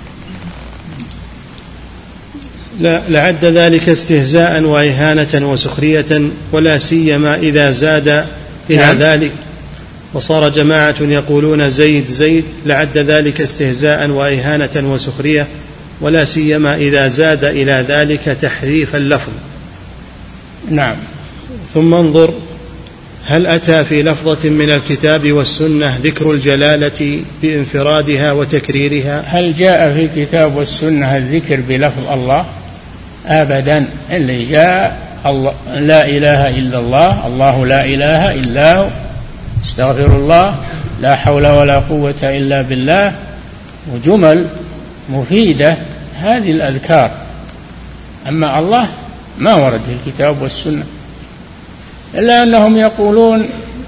A: لعد ذلك استهزاء وإهانة وسخرية، ولا سيما إذا زاد إلى ذلك وصار جماعة يقولون زيد زيد، لعد ذلك استهزاء وإهانة وسخرية، ولا سيما إذا زاد إلى ذلك تحريف اللفظ.
B: نعم.
A: ثم انظر هل أتى في لفظة من الكتاب والسنة ذكر الجلالة بانفرادها وتكريرها؟
B: هل جاء في الكتاب والسنة الذكر بلفظ الله؟ أبدا. اللي جاء الله لا إله إلا الله، الله لا إله إلا هو، استغفر الله، لا حول ولا قوة إلا بالله، وجمل مفيدة هذه الأذكار. أما الله ما ورد في الكتاب والسنة، إلا أنهم يقولون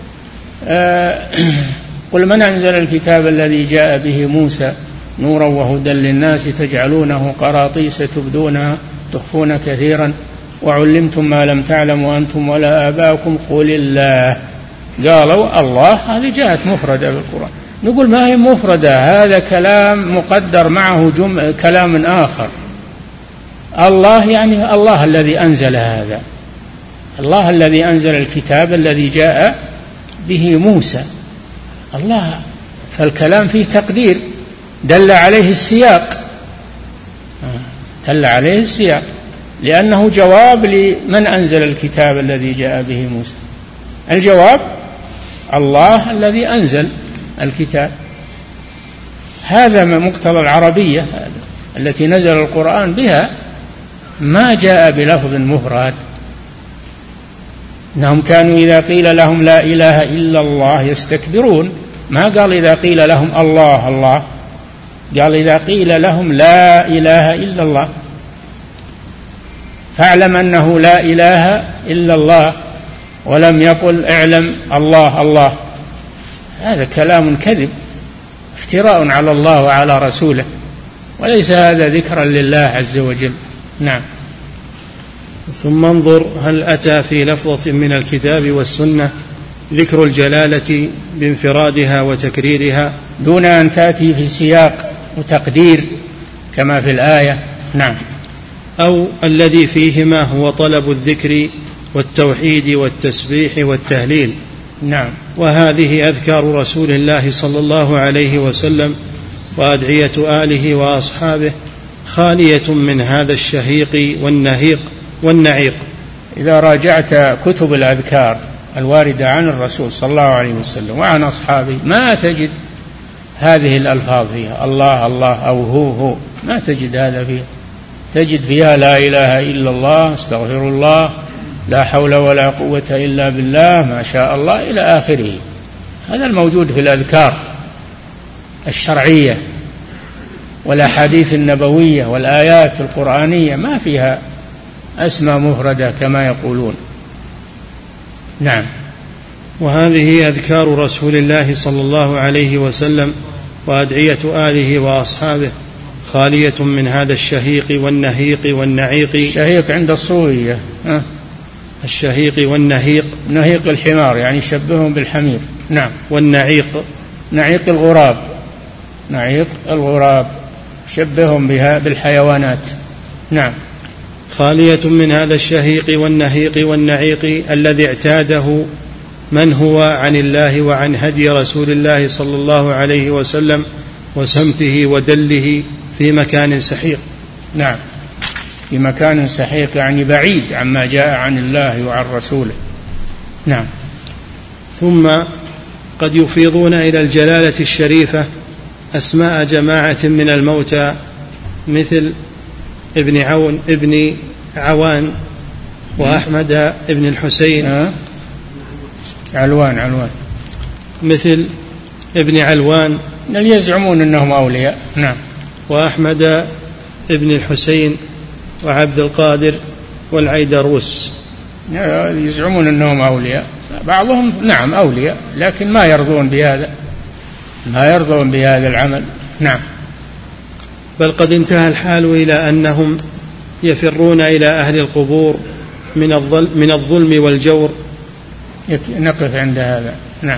B: قل من أنزل الكتاب الذي جاء به موسى نورا وهدى للناس تجعلونه قراطيس تبدونها تخفون كثيرا وعلمتم ما لم تعلموا أنتم ولا آباؤكم قل الله. قالوا الله هذه جاءت مفردة بالقرآن. نقول ما هي مفردة، هذا كلام مقدر معه كلام آخر. الله يعني الله الذي أنزل هذا، الله الذي أنزل الكتاب الذي جاء به موسى، الله. فالكلام فيه تقدير دل عليه السياق لأنه جواب لمن أنزل الكتاب الذي جاء به موسى. الجواب الله الذي أنزل الكتاب. هذا من مقتضى العربية التي نزل القرآن بها، ما جاء بلفظ مفرد. إنهم كانوا إذا قيل لهم لا إله إلا الله يستكبرون، ما قال إذا قيل لهم الله الله، قال إذا قيل لهم لا إله إلا الله. فاعلم أنه لا إله إلا الله، ولم يقل اعلم الله الله. هذا كلام كذب، افتراء على الله وعلى رسوله، وليس هذا ذكرا لله عز وجل. نعم.
A: ثم انظر هل أتى في لفظة من الكتاب والسنة ذكر الجلالة بانفرادها وتكريرها
B: دون أن تأتي في سياق وتقدير كما في الآية. نعم.
A: أو الذي فيهما هو طلب الذكر والتوحيد والتسبيح والتهليل.
B: نعم.
A: وهذه أذكار رسول الله صلى الله عليه وسلم وأدعية آله وأصحابه خالية من هذا الشهيق والنهيق والنعيق.
B: إذا راجعت كتب الأذكار الواردة عن الرسول صلى الله عليه وسلم وعن أصحابه ما تجد هذه الألفاظ فيها، الله الله أو هو، ما تجد هذا فيها. تجد فيها لا إله إلا الله، استغفر الله، لا حول ولا قوة إلا بالله، ما شاء الله، إلى آخره. هذا الموجود في الأذكار الشرعية والأحاديث النبوية والآيات القرآنية، ما فيها أسماء مفردة كما يقولون. نعم.
A: وهذه أذكار رسول الله صلى الله عليه وسلم وأدعية آله وأصحابه خالية من هذا الشهيق والنهيق والنعيق.
B: الشهيق عند الصوفية
A: الشهيق والنهيق،
B: نهيق الحمار يعني شبههم بالحمير. نعم.
A: والنعيق
B: نعيق الغراب، نعيق الغراب شبههم بها بالحيوانات. نعم.
A: خالية من هذا الشهيق والنهيق والنعيق الذي اعتاده من هو عن الله وعن هدي رسول الله صلى الله عليه وسلم وسمته ودله في مكان سحيق.
B: نعم، في مكان سحيق يعني بعيد عما جاء عن الله وعن رسوله. نعم.
A: ثم قد يفيضون إلى الجلالة الشريفة أسماء جماعة من الموتى مثل ابن عوان وأحمد ابن الحسين.
B: علوان
A: مثل ابن علوان
B: يزعمون أنهم أولياء. نعم.
A: وأحمد ابن الحسين وعبد القادر والعيدروس
B: يزعمون أنهم أولياء. بعضهم نعم أولياء، لكن ما يرضون بهذا العمل. نعم.
A: بل قد انتهى الحال إلى أنهم يفرون إلى أهل القبور من الظلم والجور.
B: نقف عند هذا. نعم.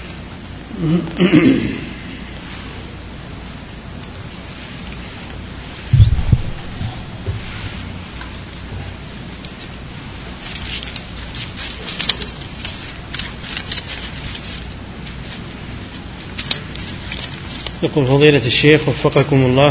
A: يقول فضيلة الشيخ وفقكم الله،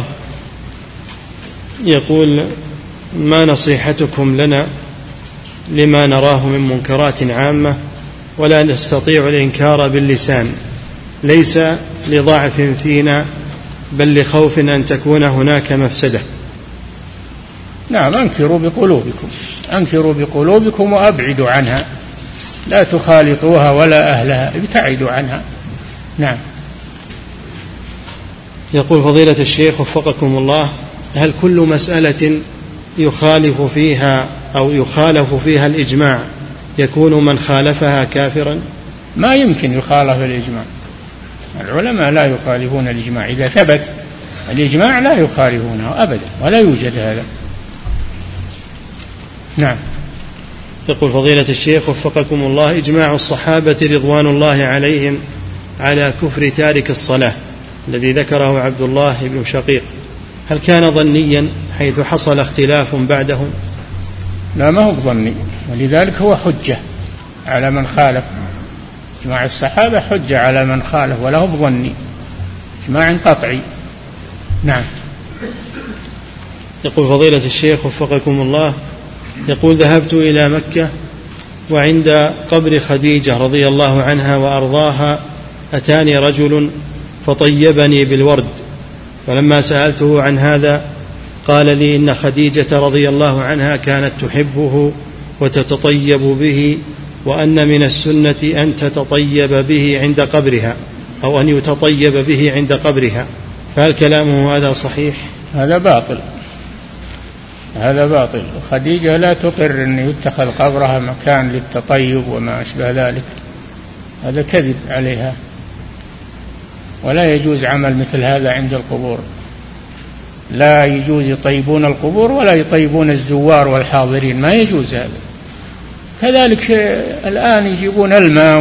A: يقول ما نصيحتكم لنا لما نراه من منكرات عامة ولا نستطيع الإنكار باللسان، ليس لضعف فينا بل لخوف أن تكون هناك مفسدة؟
B: نعم، أنكروا بقلوبكم وأبعدوا عنها، لا تخالطوها ولا أهلها، ابتعدوا عنها. نعم.
A: يقول فضيلة الشيخ وفقكم الله، هل كل مسألة يخالف فيها الإجماع يكون من خالفها كافرا؟
B: ما يمكن يخالف الإجماع، العلماء لا يخالفون الإجماع، إذا ثبت الإجماع لا يخالفونه أبدا، ولا يوجد هذا. نعم.
A: يقول فضيلة الشيخ وفقكم الله، إجماع الصحابة رضوان الله عليهم على كفر تارك الصلاة الذي ذكره عبد الله بن شقيق، هل كان ظنيا حيث حصل اختلاف بعدهم؟
B: لا، ما هو ظني، ولذلك هو حجة على من خالف. إجماع الصحابة حجة على من خالف وله بظني إجماع قطعي. نعم.
A: يقول فضيلة الشيخ وفقكم الله، يقول ذهبت إلى مكة وعند قبر خديجة رضي الله عنها وأرضاها أتاني رجل فطيبني بالورد، فلما سألته عن هذا قال لي إن خديجة رضي الله عنها كانت تحبه وتتطيب به، وأن من السنة أن تتطيب به عند قبرها أو أن يتطيب به عند قبرها، فهل كلامه هذا صحيح؟
B: هذا باطل، هذا باطل. خديجة لا تقر أن يتخذ قبرها مكان للتطيب وما أشبه ذلك، هذا كذب عليها، ولا يجوز عمل مثل هذا عند القبور. لا يجوز يطيبون القبور ولا يطيبون الزوار والحاضرين، ما يجوز هذا. كذلك الآن يجيبون الماء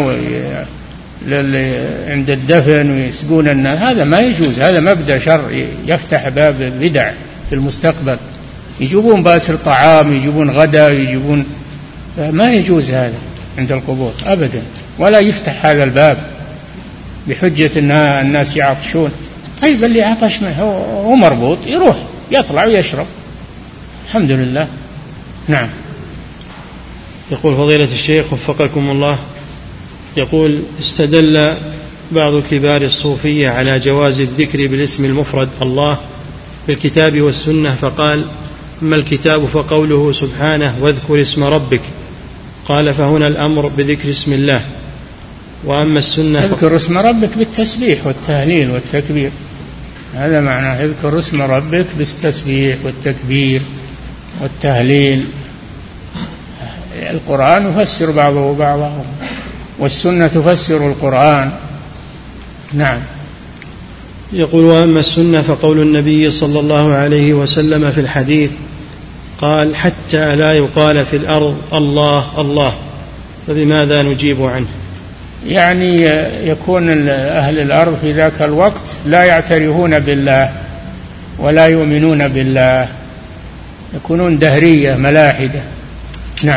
B: عند الدفن ويسقون الناس، هذا ما يجوز، هذا مبدأ شر يفتح باب البدع في المستقبل. يجيبون باسل طعام، يجيبون غدا، يجيبون، ما يجوز هذا عند القبور أبدا، ولا يفتح هذا الباب بحجة أن الناس يعطشون. طيب اللي عطش هو مربوط يروح يطلع ويشرب، الحمد لله. نعم.
A: يقول فضيلة الشيخ وفقكم الله، يقول استدل بعض كبار الصوفية على جواز الذكر بالاسم المفرد الله بالكتاب والسنة، فقال أما الكتاب فقوله سبحانه واذكر اسم ربك، قال فهنا الأمر بذكر اسم الله، وأما السنة
B: اذكر اسم ربك بالتسبيح والتهليل والتكبير، هذا معناه اذكر اسم ربك بالتسبيح والتكبير والتهليل. القرآن يفسر بعضه بعضا والسنة تفسر القرآن. نعم.
A: يقول وأما السنة فقول النبي صلى الله عليه وسلم في الحديث قال حتى لا يقال في الأرض الله الله، فبماذا نجيب عنه؟
B: يعني يكون أهل الأرض في ذاك الوقت لا يعترفون بالله ولا يؤمنون بالله، يكونون دهرية ملاحدة. نعم.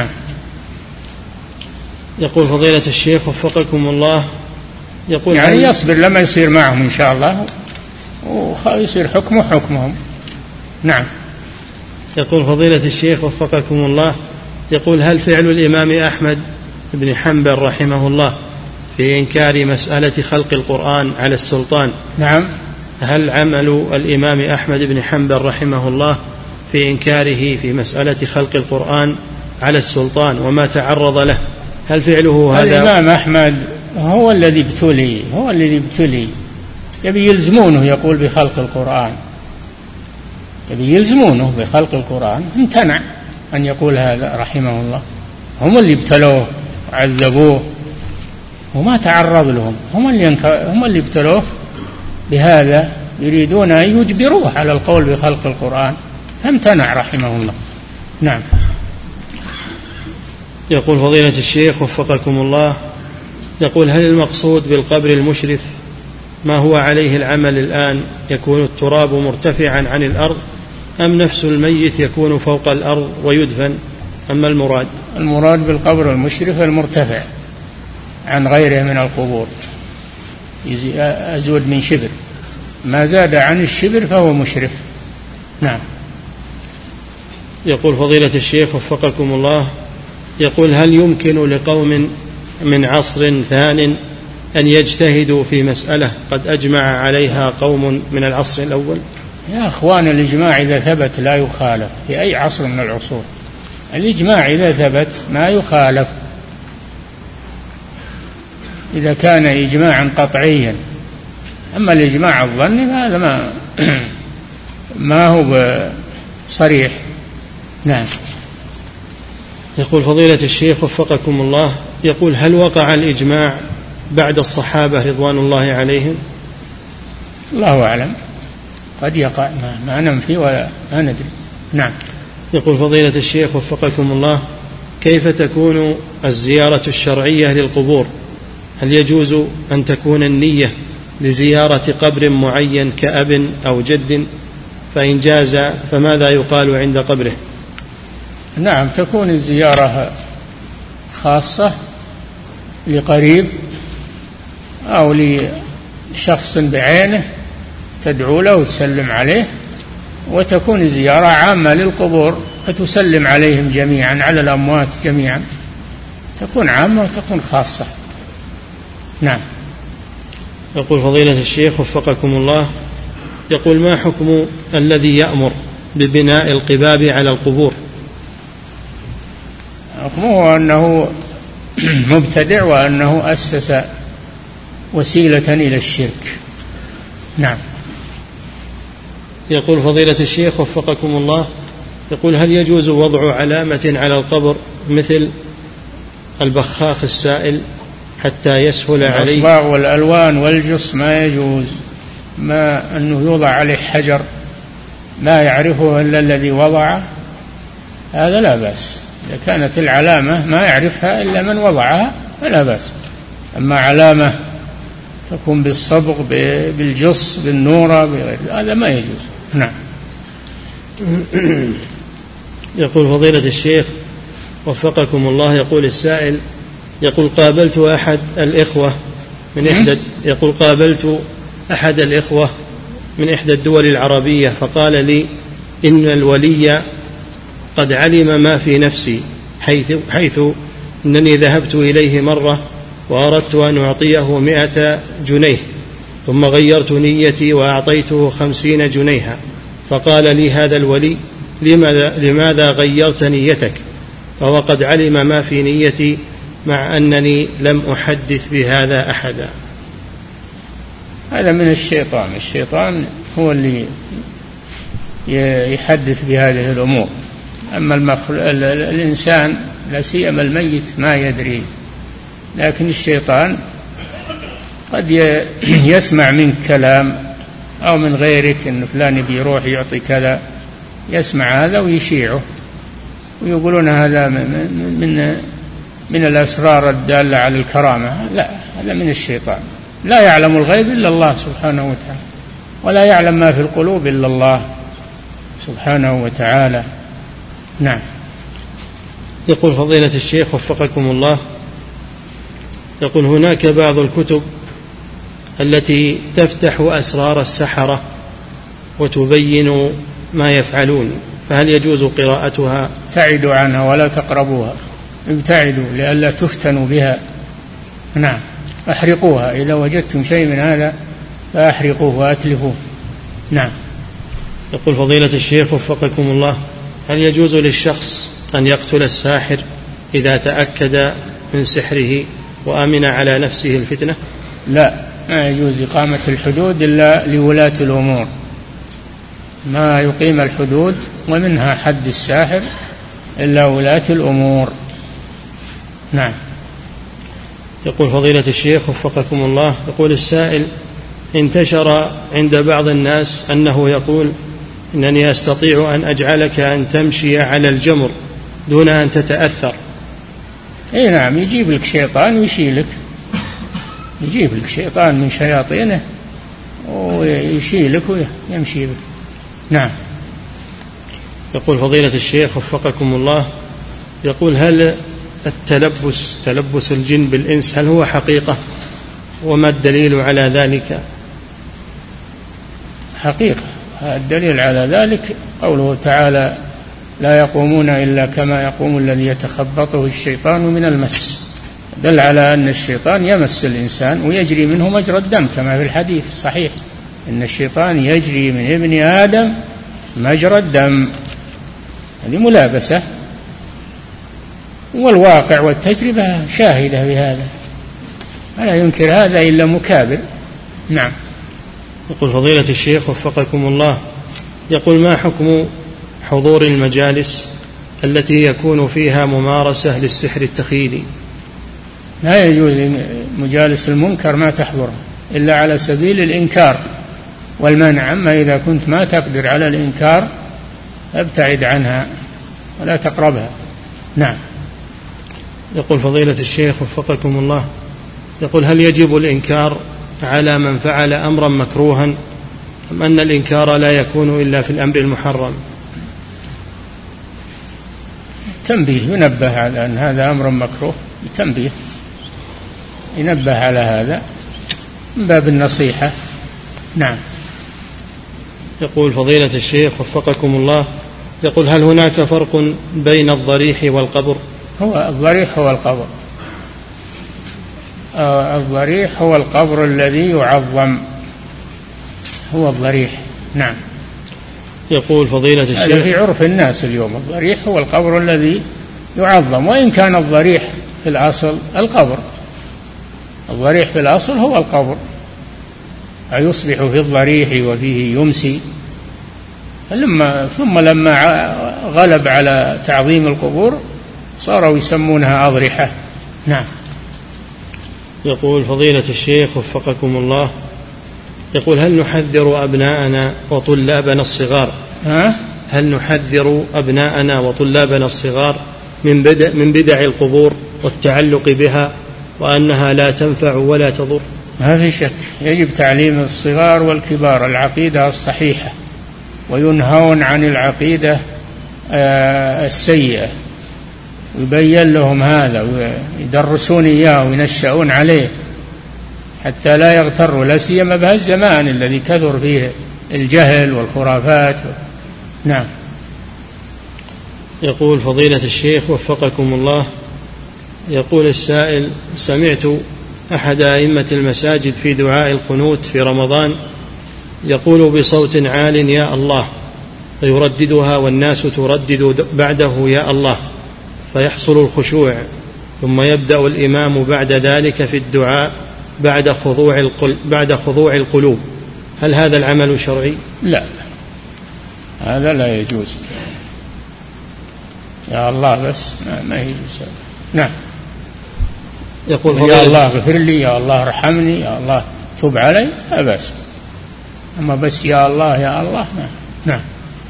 A: يقول فضيلة الشيخ وفقكم الله، يقول
B: يعني يصبر لما يصير معهم إن شاء الله ويصير حكمه حكمهم. نعم.
A: يقول فضيلة الشيخ وفقكم الله، يقول هل فعل الإمام أحمد بن حنبل رحمه الله في إنكار مسألة خلق القرآن على السلطان؟
B: نعم.
A: هل عمل الإمام أحمد بن حنبل رحمه الله في إنكاره في مسألة خلق القرآن على السلطان وما تعرض له، هل فعله هذا؟
B: الإمام أحمد هو الذي ابتلي، يبي يلزمونه يقول بخلق القرآن، يبي يلزمونه بخلق القرآن، امتنع أن يقول هذا رحمه الله. هم اللي ابتلوه وعذبوه وما تعرض لهم، هم اللي ابتلوه بهذا، يريدون أن يجبروه على القول بخلق القرآن، فامتنع رحمه الله. نعم.
A: يقول فضيلة الشيخ وفقكم الله، يقول هل المقصود بالقبر المشرف ما هو عليه العمل الآن، يكون التراب مرتفعا عن الأرض، أم نفس الميت يكون فوق الأرض ويدفن؟ أما المراد
B: بالقبر المشرف المرتفع عن غيره من القبور، أزود من شبر، ما زاد عن الشبر فهو مشرف. نعم.
A: يقول فضيلة الشيخ وفقكم الله، يقول هل يمكن لقوم من عصر ثان أن يجتهدوا في مسألة قد أجمع عليها قوم من العصر الأول؟
B: يا أخوان، الإجماع إذا ثبت لا يخالف في أي عصر من العصور، الإجماع إذا ثبت ما يخالف، إذا كان إجماعا قطعيا. أما الإجماع الظني فهذا ما هو صريح. نعم.
A: يقول فضيلة الشيخ وفقكم الله، يقول هل وقع الإجماع بعد الصحابة رضوان الله عليهم؟
B: الله أعلم، قد يقع، ما ننفي ولا ما ندري. نعم.
A: يقول فضيلة الشيخ وفقكم الله، كيف تكون الزيارة الشرعية للقبور؟ هل يجوز أن تكون النية لزيارة قبر معين كأب أو جد؟ فإن جاز فماذا يقال عند قبره؟
B: نعم، تكون الزيارة خاصة لقريب أو لشخص بعينه تدعو له وتسلم عليه، وتكون زيارة عامة للقبور فتسلم عليهم جميعا، على الأموات جميعا، تكون عامة وتكون خاصة. نعم.
A: يقول فضيلة الشيخ وفقكم الله، يقول ما حكم الذي يأمر ببناء القباب على القبور؟
B: حكمه أنه مبتدع وأنه أسس وسيلة إلى الشرك. نعم.
A: يقول فضيلة الشيخ وفقكم الله، يقول هل يجوز وضع علامة على القبر مثل البخاخ السائل حتى يسهل عليه؟
B: الأصباغ والألوان والجص ما يجوز، ما أنه يوضع عليه حجر لا يعرفه إلا الذي وضعه، هذا لا بأس. إذا كانت العلامة ما يعرفها إلا من وضعها فلا بأس. أما علامة تكون بالصبغ بالجص بالنورة بغير هذا ما يجوز. نعم.
A: يقول فضيلة الشيخ وفقكم الله، يقول السائل، يقول قابلت أحد الإخوة من إحدى الدول العربية فقال لي إن الولي قد علم ما في نفسي، حيث أنني ذهبت إليه مرة وأردت أن أعطيه 100 جنيه ثم غيرت نيتي وأعطيته 50 جنيها، فقال لي هذا الولي لماذا غيرت نيتك؟ فهو قد علم ما في نيتي مع أنني لم أحدث بهذا أحدا.
B: هذا من الشيطان. الشيطان هو اللي يحدث بهذه الأمور. أما الإنسان لا سيما الميت ما يدري، لكن الشيطان قد يسمع منك كلام أو من غيرك أن فلان بيروح يعطي كذا، يسمع هذا ويشيعه ويقولون هذا من الأسرار الدالة على الكرامة. لا، هذا من الشيطان. لا يعلم الغيب إلا الله سبحانه وتعالى، ولا يعلم ما في القلوب إلا الله سبحانه وتعالى. نعم.
A: يقول فضيلة الشيخ وفقكم الله، يقول هناك بعض الكتب التي تفتح أسرار السحرة وتبين ما يفعلون، فهل يجوز قراءتها؟
B: ابتعدوا عنها ولا تقربوها، ابتعدوا لئلا تفتنوا بها. نعم. أحرقوها إذا وجدتم شيء من هذا فأحرقوه وأتلفوه. نعم.
A: يقول فضيلة الشيخ وفقكم الله، هل يجوز للشخص أن يقتل الساحر إذا تأكد من سحره وآمن على نفسه الفتنة؟
B: لا، ما يجوز إقامة الحدود إلا لولاة الأمور، ما يقيم الحدود ومنها حد الساحر إلا ولاة الأمور. نعم.
A: يقول فضيلة الشيخ وفقكم الله، يقول السائل انتشر عند بعض الناس أنه يقول إنني أستطيع أن أجعلك أن تمشي على الجمر دون أن تتأثر.
B: اي نعم، يجيب لك شيطان ويشيلك، يجيب لك شيطان من شياطينه ويشيلك ويمشي بك. نعم.
A: يقول فضيلة الشيخ وفقكم الله، يقول هل تلبس الجن بالإنس هل هو حقيقة، وما الدليل على ذلك؟
B: حقيقة. الدليل على ذلك قوله تعالى لا يقومون إلا كما يقوم الذي يتخبطه الشيطان من المس، دل على أن الشيطان يمس الإنسان ويجري منه مجرى الدم كما في الحديث الصحيح إن الشيطان يجري من ابن آدم مجرى الدم. هذه ملابسة، والواقع والتجربة شاهدة بهذا، ولا ينكر هذا إلا مكابر. نعم.
A: يقول فضيلة الشيخ وفقكم الله، يقول ما حكم حضور المجالس التي يكون فيها ممارسة للسحر التخيلي؟
B: لا يجوز مجالس المنكر ما تحضره إلا على سبيل الإنكار والمنع. أما إذا كنت ما تقدر على الإنكار ابتعد عنها ولا تقربها. نعم.
A: يقول فضيلة الشيخ وفقكم الله، يقول هل يجب الإنكار على من فعل أمرا مكروها أم أن الإنكار لا يكون إلا في الأمر المحرم؟
B: تنبيه، ينبه على أن هذا أمر مكروه، تنبيه ينبه على هذا من باب النصيحة. نعم.
A: يقول فضيلة الشيخ وفقكم الله، يقول هل هناك فرق بين الضريح والقبر؟
B: هو الضريح هو القبر، الضريح هو القبر الذي يعظم، هو الضريح. نعم.
A: يقول فضيلة الشيخ
B: هذا في عرف الناس اليوم، الضريح هو القبر الذي يعظم، وإن كان الضريح في الأصل القبر، الضريح في الأصل هو القبر، يصبح في الضريح وفيه يمسي. ثم لما غلب على تعظيم القبور صاروا يسمونها أضرحة. نعم.
A: يقول فضيلة الشيخ وفقكم الله، يقول هل نحذر أبناءنا وطلابنا الصغار هل نحذر أبناءنا وطلابنا الصغار من بدع القبور والتعلق بها، وأنها لا تنفع ولا تضر؟
B: ما في شك، يجب تعليم الصغار والكبار العقيدة الصحيحة، وينهون عن العقيدة السيئة، ويبين لهم هذا ويدرسون إياه وينشأون عليه حتى لا يغتروا، لا سيما بهذا الزمان الذي كثر فيه الجهل والخرافات. نعم.
A: يقول فضيلة الشيخ وفقكم الله، يقول السائل سمعت أحد أئمة المساجد في دعاء القنوت في رمضان يقول بصوت عال يا الله، فيرددها والناس تردد بعده يا الله، فيحصل الخشوع، ثم يبدأ الإمام بعد ذلك في الدعاء بعد خضوع القلوب، هل هذا العمل شرعي؟
B: لا، هذا لا يجوز، يا الله بس ما يجوز. نعم.
A: يقول
B: يا الله اغفر لي، يا الله ارحمني، يا الله تب علي، لا بأس، أما بس يا الله يا الله ما. نعم.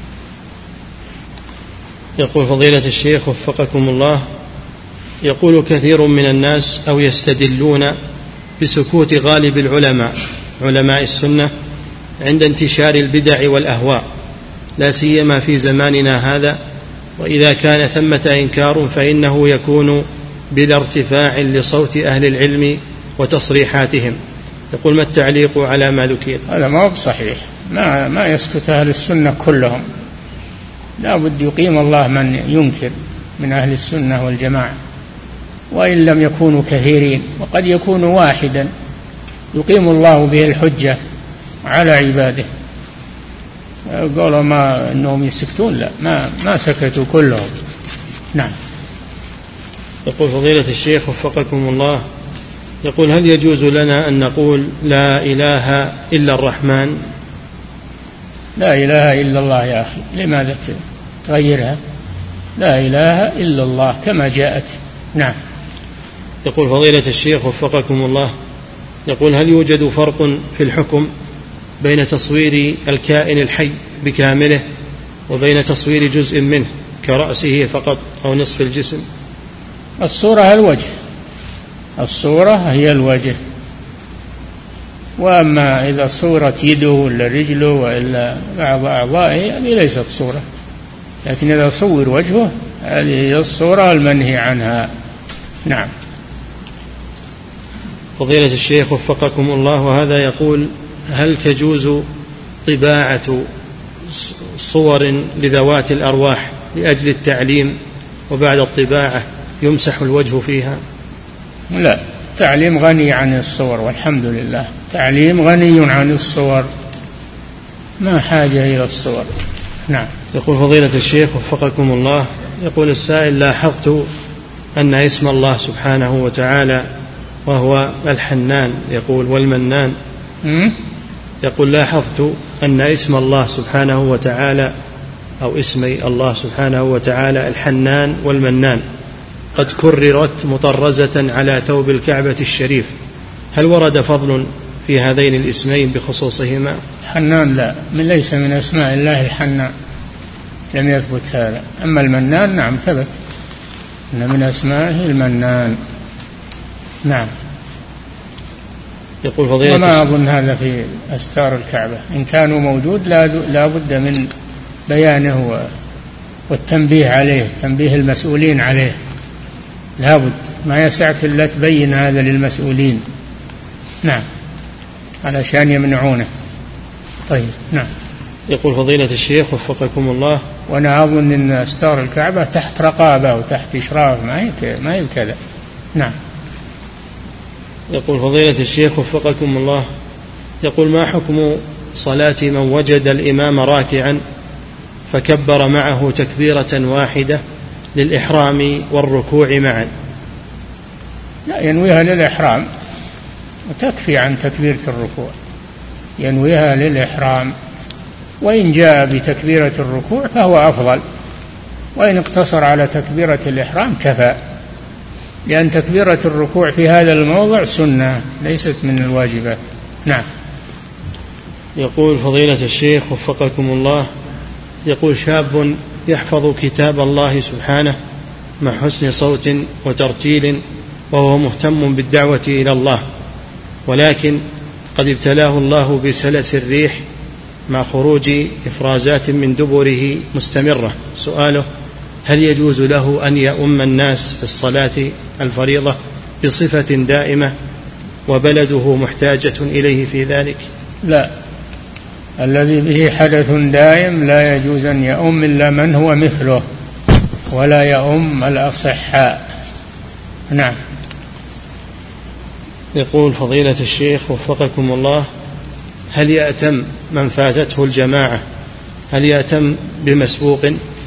A: يقول فضيلة الشيخ وفقكم الله، يقول كثير من الناس أو يستدلون بسكوت غالب علماء السنة عند انتشار البدع والأهواء، لا سيما في زماننا هذا، وإذا كان ثمة إنكار فإنه يكون بلا ارتفاع لصوت أهل العلم وتصريحاتهم. يقول ما التعليق على ما ذكر؟
B: هذا ما هو بصحيح، ما يسكت أهل السنة كلهم، لا بد يقيم الله من ينكر من أهل السنة والجماعة، وإن لم يكونوا كثيرين، وقد يكون واحدا يقيم الله به الحجة على عباده. قالوا ما أنهم يسكتون، لا، ما سكتوا كلهم. نعم.
A: يقول فضيلة الشيخ وفقكم الله، يقول هل يجوز لنا أن نقول لا إله إلا الرحمن؟
B: لا إله إلا الله يا أخي، لماذا تغيرها؟ لا إله إلا الله كما جاءت. نعم.
A: يقول فضيلة الشيخ وفقكم الله، يقول هل يوجد فرق في الحكم بين تصوير الكائن الحي بكامله وبين تصوير جزء منه كرأسه فقط أو نصف الجسم؟
B: الصورة الوجه، الصورة هي الوجه، وأما إذا صورت يده ولا رجله وإلا بعض أعضائه هذه ليست صورة، لكن إذا صور وجهه هذه هي الصورة المنهي عنها. نعم.
A: فضيلة الشيخ وفقكم الله، وهذا يقول هل تجوز طباعة صور لذوات الأرواح لأجل التعليم وبعد الطباعة يمسح الوجه فيها؟
B: لا، تعليم غني عن الصور، والحمد لله تعليم غني عن الصور، ما حاجة إلى الصور. نعم.
A: يقول فضيلة الشيخ وفقكم الله، يقول السائل لاحظت أن اسم الله سبحانه وتعالى وهو الحنان يقول والمنان، يقول لاحظت أن اسم الله سبحانه وتعالى أو اسمي الله سبحانه وتعالى الحنان والمنان قد كررت مطرزة على ثوب الكعبة الشريف، هل ورد فضل في هذين الاسمين بخصوصهما؟
B: حنان لا، ليس من أسماء الله الحنان، لم يثبت هذا. أما المنان نعم ثبت إن من أسمائه المنان. نعم.
A: يقول فضيلة
B: وما أظن هذا في أستار الكعبة، إن كانوا موجود لا بد من بيانه والتنبيه عليه، تنبيه المسؤولين عليه، لابد، ما يسعك إلا تبين هذا للمسؤولين، نعم، علشان يمنعونه. طيب، نعم.
A: يقول فضيلة الشيخ وفقكم الله:
B: وأنا أظن أن أستار الكعبة تحت رقابة وتحت إشراف، ما هي كذا. نعم.
A: يقول فضيلة الشيخ وفقكم الله: يقول ما حكم صلاة من وجد الإمام راكعا فكبر معه تكبيرة واحدة للإحرام والركوع معا؟
B: لا، ينويها للإحرام وتكفي عن تكبيرة الركوع، ينويها للإحرام، وإن جاء بتكبيرة الركوع فهو أفضل، وإن اقتصر على تكبيرة الإحرام كفى، لأن تكبيرة الركوع في هذا الموضع سنة ليست من الواجبات. نعم.
A: يقول فضيلة الشيخ وفقكم الله: يقول شاب يحفظ كتاب الله سبحانه مع حسن صوت وترتيل وهو مهتم بالدعوة إلى الله، ولكن قد ابتلاه الله بسلس الريح مع خروج إفرازات من دبره مستمرة. سؤاله: هل يجوز له أن يؤم الناس في الصلاة الفريضة بصفة دائمة وبلده محتاجة إليه في ذلك؟
B: لا، الذي به حدث دائم لا يجوز أن يؤم إلا من هو مثله، ولا يؤم الأصحاء. نعم.
A: يقول فضيلة الشيخ وفقكم الله: هل يأتم من فاتته الجماعة، هل يأتم بمسبوق؟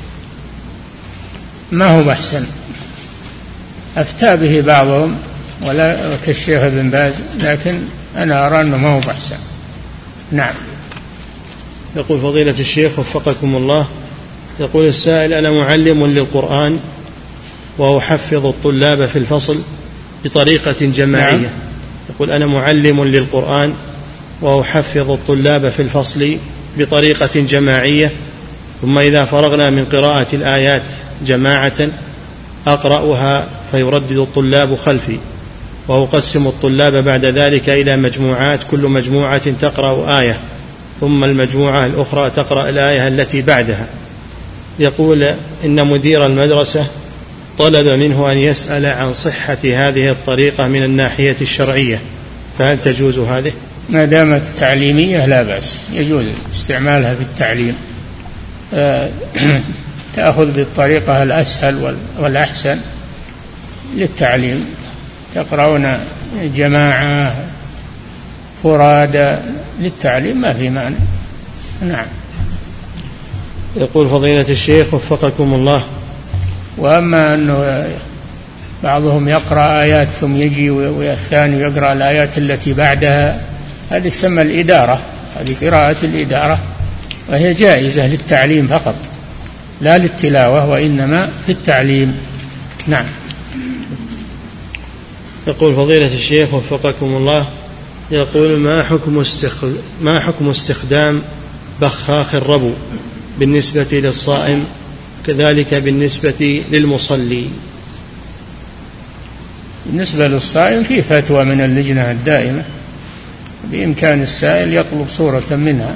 B: ما هو بحسن، أفتى به بعضهم ولا كالشيخ ابن باز، لكن أنا أرى أنه ما هو بحسن. نعم.
A: يقول فضيلة الشيخ وفقكم الله: يقول السائل: أنا معلم للقرآن وأحفظ الطلاب في الفصل بطريقة جماعية. نعم. يقول أنا معلم للقرآن وأحفظ الطلاب في الفصل بطريقة جماعية، ثم إذا فرغنا من قراءة الآيات جماعة أقرأها فيردد الطلاب خلفي، وأقسم الطلاب بعد ذلك إلى مجموعات، كل مجموعة تقرأ آية، ثم المجموعة الأخرى تقرأ الآية التي بعدها. يقول إن مدير المدرسة طلب منه أن يسأل عن صحة هذه الطريقة من الناحية الشرعية، فهل تجوز هذه؟
B: ما دامت تعليمية لا بأس، يجوز استعمالها في التعليم، تأخذ بالطريقة الأسهل والأحسن للتعليم، تقرؤون جماعة فرادى للتعليم ما في مانع. نعم.
A: يقول فضيلة الشيخ وفقكم الله:
B: وأما أنه بعضهم يقرأ آيات ثم يجي والثاني يقرأ الآيات التي بعدها، هذه تسمى الإدارة، هذه قراءة الإدارة، وهي جائزة للتعليم فقط لا للتلاوة، وإنما في التعليم. نعم.
A: يقول فضيلة الشيخ وفقكم الله: يقول ما حكم استخدام بخاخ الربو بالنسبة للصائم كذلك بالنسبة للمصلي؟
B: بالنسبة للصائم في فتوى من اللجنة الدائمة، بإمكان السائل يطلب صورة منها.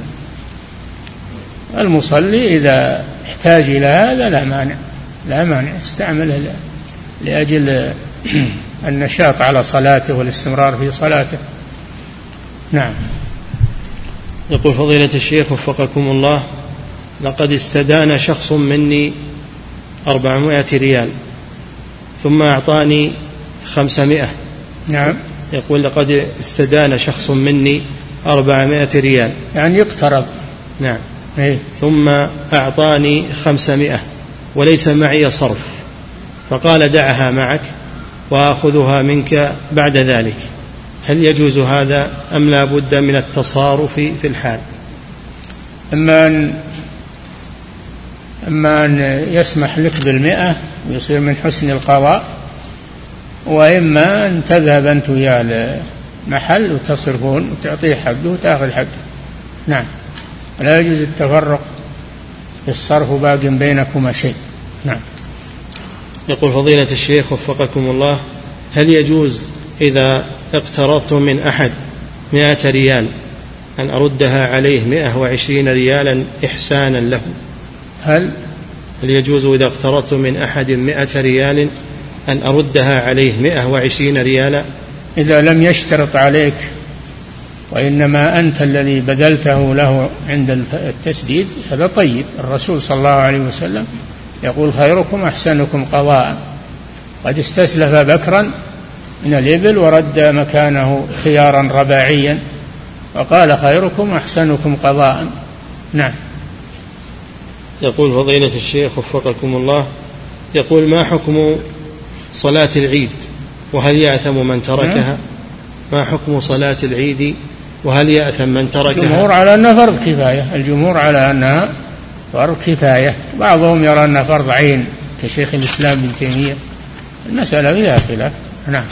B: المصلي إذا احتاج إلى هذا لا مانع استعمله لأجل النشاط على صلاته والاستمرار في صلاته. نعم.
A: يقول فضيلة الشيخ وفقكم الله: لقد استدان شخص مني 400 ريال ثم أعطاني 500.
B: نعم.
A: يقول لقد استدان شخص مني 400 ريال،
B: يعني يقترض.
A: نعم.
B: إيه؟
A: ثم أعطاني 500 وليس معي صرف، فقال دعها معك وأخذها منك بعد ذلك، هل يجوز هذا أم لا بد من التصارف في الحال؟
B: أما أن يسمح لك 100 ويصير من حسن القضاء، وإما أن تذهب أنت وياه المحل وتصرفون وتعطيه حقه وتأخذ حقه. نعم. لا يجوز التفرق في الصرف باق بينكما شيء. نعم.
A: يقول فضيلة الشيخ وفقكم الله: هل يجوز إذا اقترضت من أحد 100 ريال أن أردها عليه 120 ريالا إحسانا له؟
B: هل
A: هل يجوز إذا اقترضت من أحد 100 ريال أن أردها عليه 120 ريالا؟
B: إذا لم يشترط عليك وإنما أنت الذي بذلته له عند التسديد هذا طيب. الرسول صلى الله عليه وسلم يقول خيركم أحسنكم قضاء. قد استسلف بكرا من الإبل ورد مكانه خيارا رباعيا وقال خيركم أحسنكم قضاء. نعم.
A: يقول فضيلة الشيخ وفقكم الله، يقول ما حكم صلاة العيد وهل يأثم من تركها؟ ما حكم صلاة العيد وهل يأثم من تركها؟
B: الجمهور على أنها فرض كفاية. الجمهور على أنها فرض كفاية، بعضهم يرى أنها فرض عين كشيخ الإسلام ابن تيمية. المسألة فيها خلاف. نعم.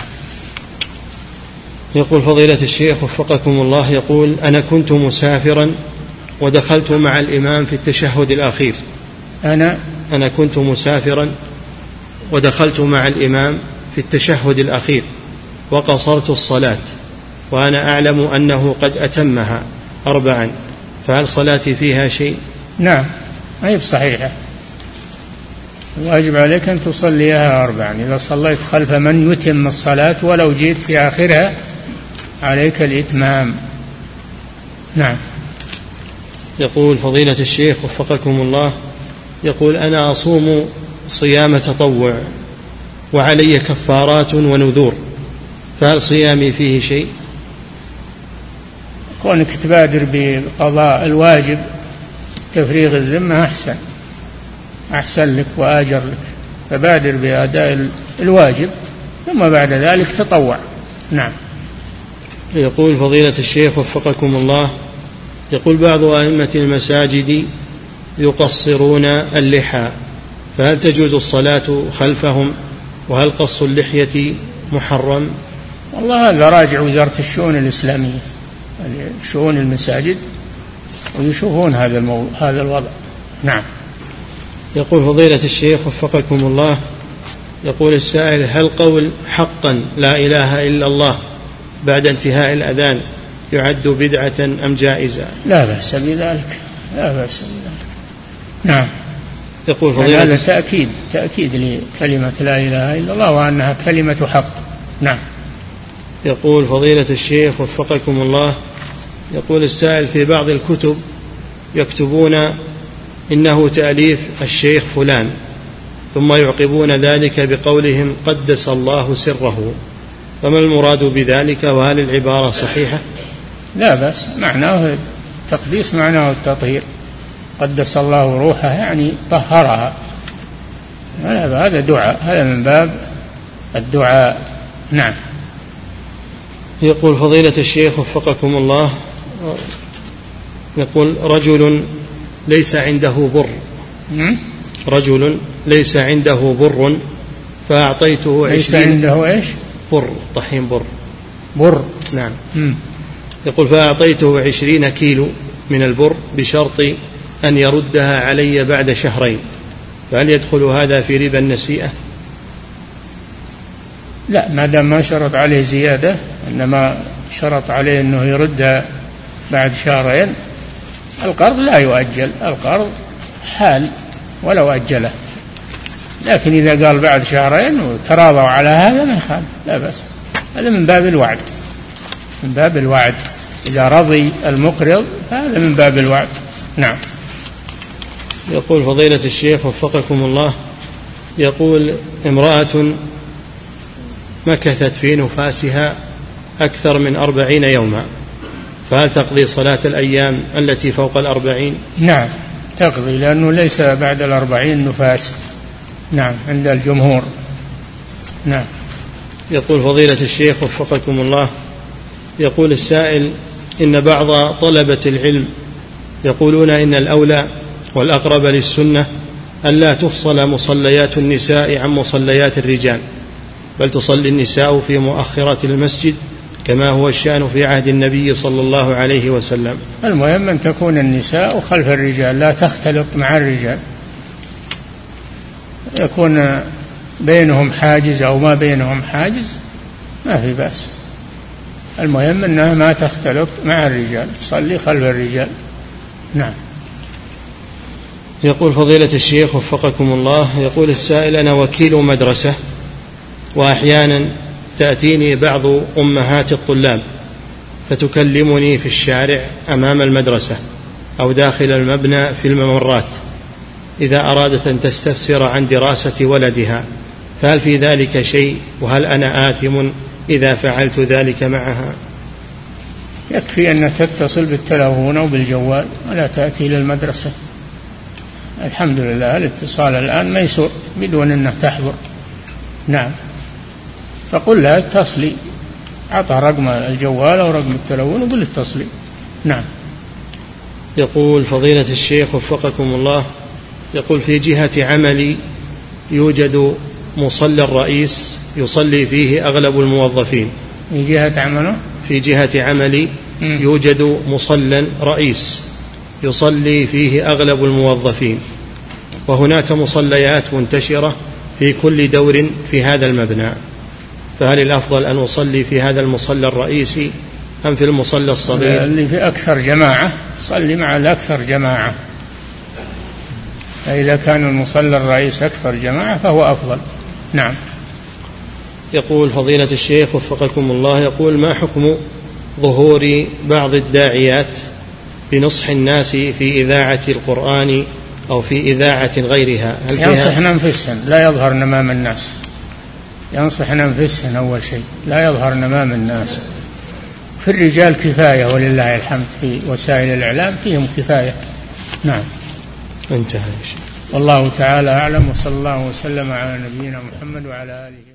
A: يقول فضيلة الشيخ وفقكم الله، يقول أنا كنت مسافرا ودخلت مع الإمام في التشهد الأخير. أنا كنت مسافرا ودخلت مع الإمام في التشهد الأخير وقصرت الصلاة وأنا أعلم أنه قد أتمها 4، فهل صلاتي فيها شيء؟
B: نعم، هي بصحيحة. الواجب عليك أن تصليها 4. إذا صليت خلف من يتم الصلاة ولو جيت في آخرها عليك الإتمام. نعم.
A: يقول فضيلة الشيخ وفقكم الله، يقول أنا أصوم صيام تطوع وعلي كفارات ونذور، فهل صيامي فيه شيء؟
B: كونك تبادر بقضاء الواجب تفريغ الذمة أحسن لك وآجر لك، فبادر بأداء الواجب ثم بعد ذلك تطوع. نعم.
A: يقول فضيلة الشيخ وفقكم الله، يقول بعض أئمة المساجد يقصرون اللحى، فهل تجوز الصلاة خلفهم؟ وهل قص اللحية محرم؟
B: والله هذا راجع وزارة الشؤون الإسلامية، شؤون المساجد، ويشوفون هذا الوضع. نعم.
A: يقول فضيلة الشيخ وفقكم الله، يقول السائل هل قول حقا لا إله إلا الله بعد انتهاء الأذان يعد بدعة أم جائزة؟
B: لا بأس بذلك، لا بأس بذلك. نعم.
A: يقول فضيلة
B: هذا تأكيد لكلمة لا إله إلا الله وأنها كلمة حق. نعم.
A: يقول فضيلة الشيخ وفقكم الله، يقول السائل في بعض الكتب يكتبون إنه تأليف الشيخ فلان ثم يعقبون ذلك بقولهم قدس الله سره، فما المراد بذلك وهل العبارة صحيحة؟
B: لا بأس، معناه التقديس معناه التطهير. قدس الله روحها يعني طهرها، هذا دعاء، هذا من باب الدعاء. نعم.
A: يقول فضيلة الشيخ وفقكم الله، يقول رجل ليس عنده بر فأعطيته 20.
B: ليس عنده إيش؟
A: بر، طحين
B: بر.
A: نعم. يقول فأعطيته 20 كيلو من البر بشرط أن يردها علي بعد 2 شهر، فهل يدخل هذا في ربا النسيئة؟
B: لا، ما دام ما شرط عليه زيادة، إنما شرط عليه أنه يردها بعد 2 شهر. القرض لا يؤجل، القرض حال ولو أجله، لكن إذا قال بعد 2 شهر وتراضوا على هذا ما يخالف، لا بأس. هذا من باب الوعد، من باب الوعد. إذا رضي المقرض هذا من باب الوعد. نعم.
A: يقول فضيلة الشيخ وفقكم الله، يقول امرأة مكثت في نفاسها أكثر من 40 يوما، فهل تقضي صلاة الأيام التي فوق 40؟
B: نعم تقضي، لأنه ليس بعد 40 نفاس. نعم، عند الجمهور. نعم.
A: يقول فضيلة الشيخ وفقكم الله، يقول السائل إن بعض طلبة العلم يقولون إن الأولى والأقرب للسنة أن لا تفصل مصليات النساء عن مصليات الرجال، بل تصلي النساء في مؤخرة المسجد كما هو الشأن في عهد النبي صلى الله عليه وسلم.
B: المهم أن تكون النساء خلف الرجال، لا تختلط مع الرجال، يكون بينهم حاجز أو ما بينهم حاجز ما في بأس. المهم أنها ما تختلط مع الرجال، تصلي خلف الرجال. نعم.
A: يقول فضيلة الشيخ وفقكم الله، يقول السائل: أنا وكيل مدرسة، وأحيانا تأتيني بعض أمهات الطلاب فتكلمني في الشارع أمام المدرسة أو داخل المبنى في الممرات إذا أرادت أن تستفسر عن دراسة ولدها، فهل في ذلك شيء؟ وهل أنا آثم إذا فعلت ذلك معها؟
B: يكفي أن تتصل بالتلفون أو بالجوال ولا تأتي للمدرسة. الحمد لله الاتصال الآن ميسور بدون أنها تحضر. نعم، فقل لها اتصلي، أعطها رقم الجوال أو رقم التلفون وقل اتصلي. نعم.
A: يقول فضيلة الشيخ وفقكم الله، يقول في جهة عملي يوجد مصلى الرئيس يصلي فيه أغلب الموظفين.
B: في جهة
A: عملي يوجد مصلى رئيس يصلي فيه أغلب الموظفين، وهناك مصليات منتشرة في كل دور في هذا المبنى، فهل الأفضل أن أصلي في هذا المصلى الرئيسي أم في المصلى الصغير؟
B: اللي في أكثر جماعة صلي مع الأكثر جماعة، فإذا كان المصلى الرئيس أكثر جماعة فهو أفضل. نعم.
A: يقول فضيلة الشيخ وفقكم الله، يقول ما حكم ظهور بعض الداعيات بنصح الناس في إذاعة القرآن أو في إذاعة غيرها؟
B: ينصحن أنفسهن لا يظهرن أمام الناس، ينصحن أنفسهن أول شيء، لا يظهرن أمام الناس. في الرجال كفاية ولله الحمد، في وسائل الإعلام فيهم كفاية. نعم.
A: انتهى.
B: والله تعالى أعلم، وصلى الله وسلم على نبينا محمد وعلى آله